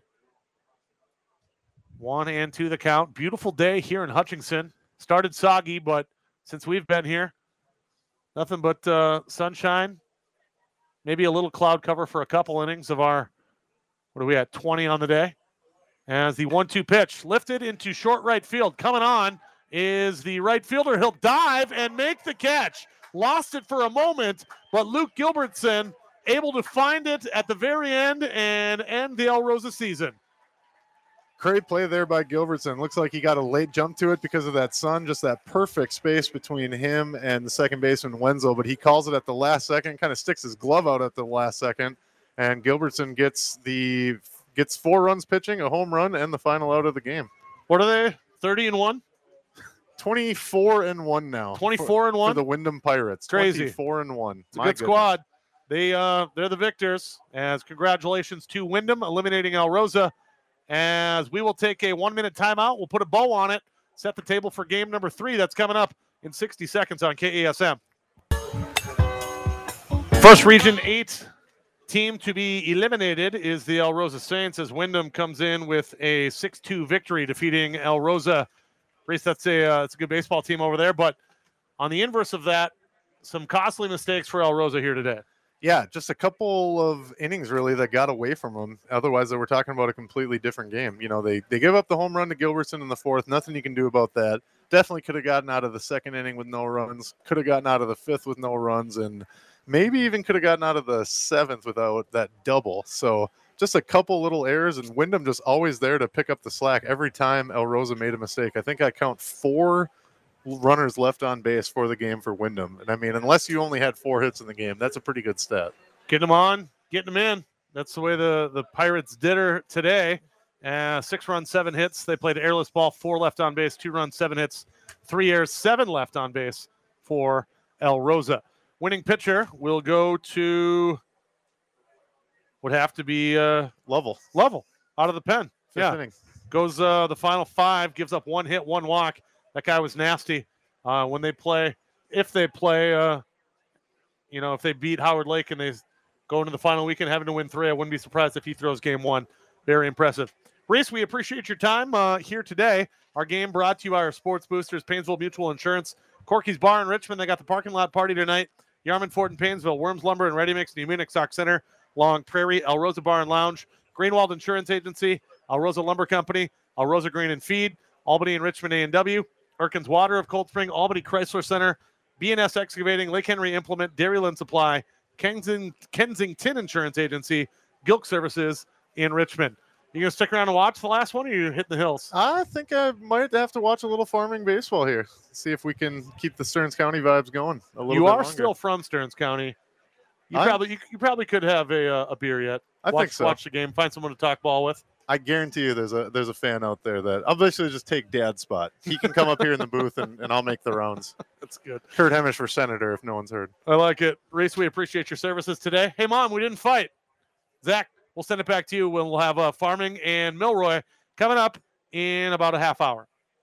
1-2 the count. Beautiful day here in Hutchinson. Started soggy, but since we've been here, nothing but sunshine. Maybe a little cloud cover for a couple innings of our, what are we at, 20 on the day? As the 1-2 pitch lifted into short right field. Coming on is the right fielder. He'll dive and make the catch. Lost it for a moment, but Luke Gilbertson able to find it at the very end and end the Alrosa season. Great play there by Gilbertson. Looks like he got a late jump to it because of that sun, just that perfect space between him and the second baseman Wenzel, but he calls it at the last second, kind of sticks his glove out at the last second, and Gilbertson gets 4 runs pitching, a home run, and the final out of the game. What are they, 30-1? 24-1 now. 24-1? For the Wyndham Pirates. Crazy. 24-1. It's a good squad. They're the victors, as congratulations to Wyndham eliminating Alrosa. As we will take a 1-minute timeout. We'll put a bow on it, set the table for game number 3. That's coming up in 60 seconds on KASM. First Region 8 team to be eliminated is the Alrosa Saints, as Wyndham comes in with a 6-2 victory, defeating Alrosa. Reese, it's a good baseball team over there, but on the inverse of that, some costly mistakes for Alrosa here today. Yeah, just a couple of innings really that got away from them. Otherwise, they were talking about a completely different game. You know, they give up the home run to Gilbertson in the 4th. Nothing you can do about that. Definitely could have gotten out of the 2nd inning with no runs. Could have gotten out of the 5th with no runs, and maybe even could have gotten out of the 7th without that double. So just a couple little errors, and Wyndham just always there to pick up the slack every time Alrosa made a mistake. I think I count 4 runners left on base for the game for Wyndham. And I mean, unless you only had 4 hits in the game, that's a pretty good stat. Getting them on, getting them in. That's the way the Pirates did her today. 6 runs, 7 hits. They played airless ball, 4 left on base, 2 runs, 7 hits, 3 errors, 7 left on base for Alrosa. Winning pitcher will go to, would have to be Lovell out of the pen. Fifth inning. Goes the final 5, gives up 1 hit, 1 walk. That guy was nasty when they play. If they play, if they beat Howard Lake and they go into the final weekend having to win 3, I wouldn't be surprised if he throws game 1. Very impressive. Reese, we appreciate your time here today. Our game brought to you by our sports boosters, Painesville Mutual Insurance, Corky's Bar in Richmond. They got the parking lot party tonight. Yarmouth Ford in Painesville, Worms Lumber and Ready Mix, New Munich Stock Center, Long Prairie, Alrosa Bar and Lounge, Greenwald Insurance Agency, Alrosa Lumber Company, Alrosa Grain and Feed, Albany and Richmond A&W, Erkins Water of Cold Spring, Albany Chrysler Center, B&S Excavating, Lake Henry Implement, Dairyland Supply, Kensington Insurance Agency, Gilk Services in Richmond. You going to stick around and watch the last one, or you hitting the hills? I think I might have to watch a little farming baseball here. See if we can keep the Stearns County vibes going a little bit longer. You are still from Stearns County. You probably could have a beer yet. I think so. Watch the game. Find someone to talk ball with. I guarantee you there's a fan out there that I'll basically just take Dad's spot. He can come up here in the booth and I'll make the rounds. That's good. Kurt Hemish for senator if no one's heard. I like it. Reese, we appreciate your services today. Hey, Mom, we didn't fight. Zach, we'll send it back to you when we'll have farming and Milroy coming up in about a half hour.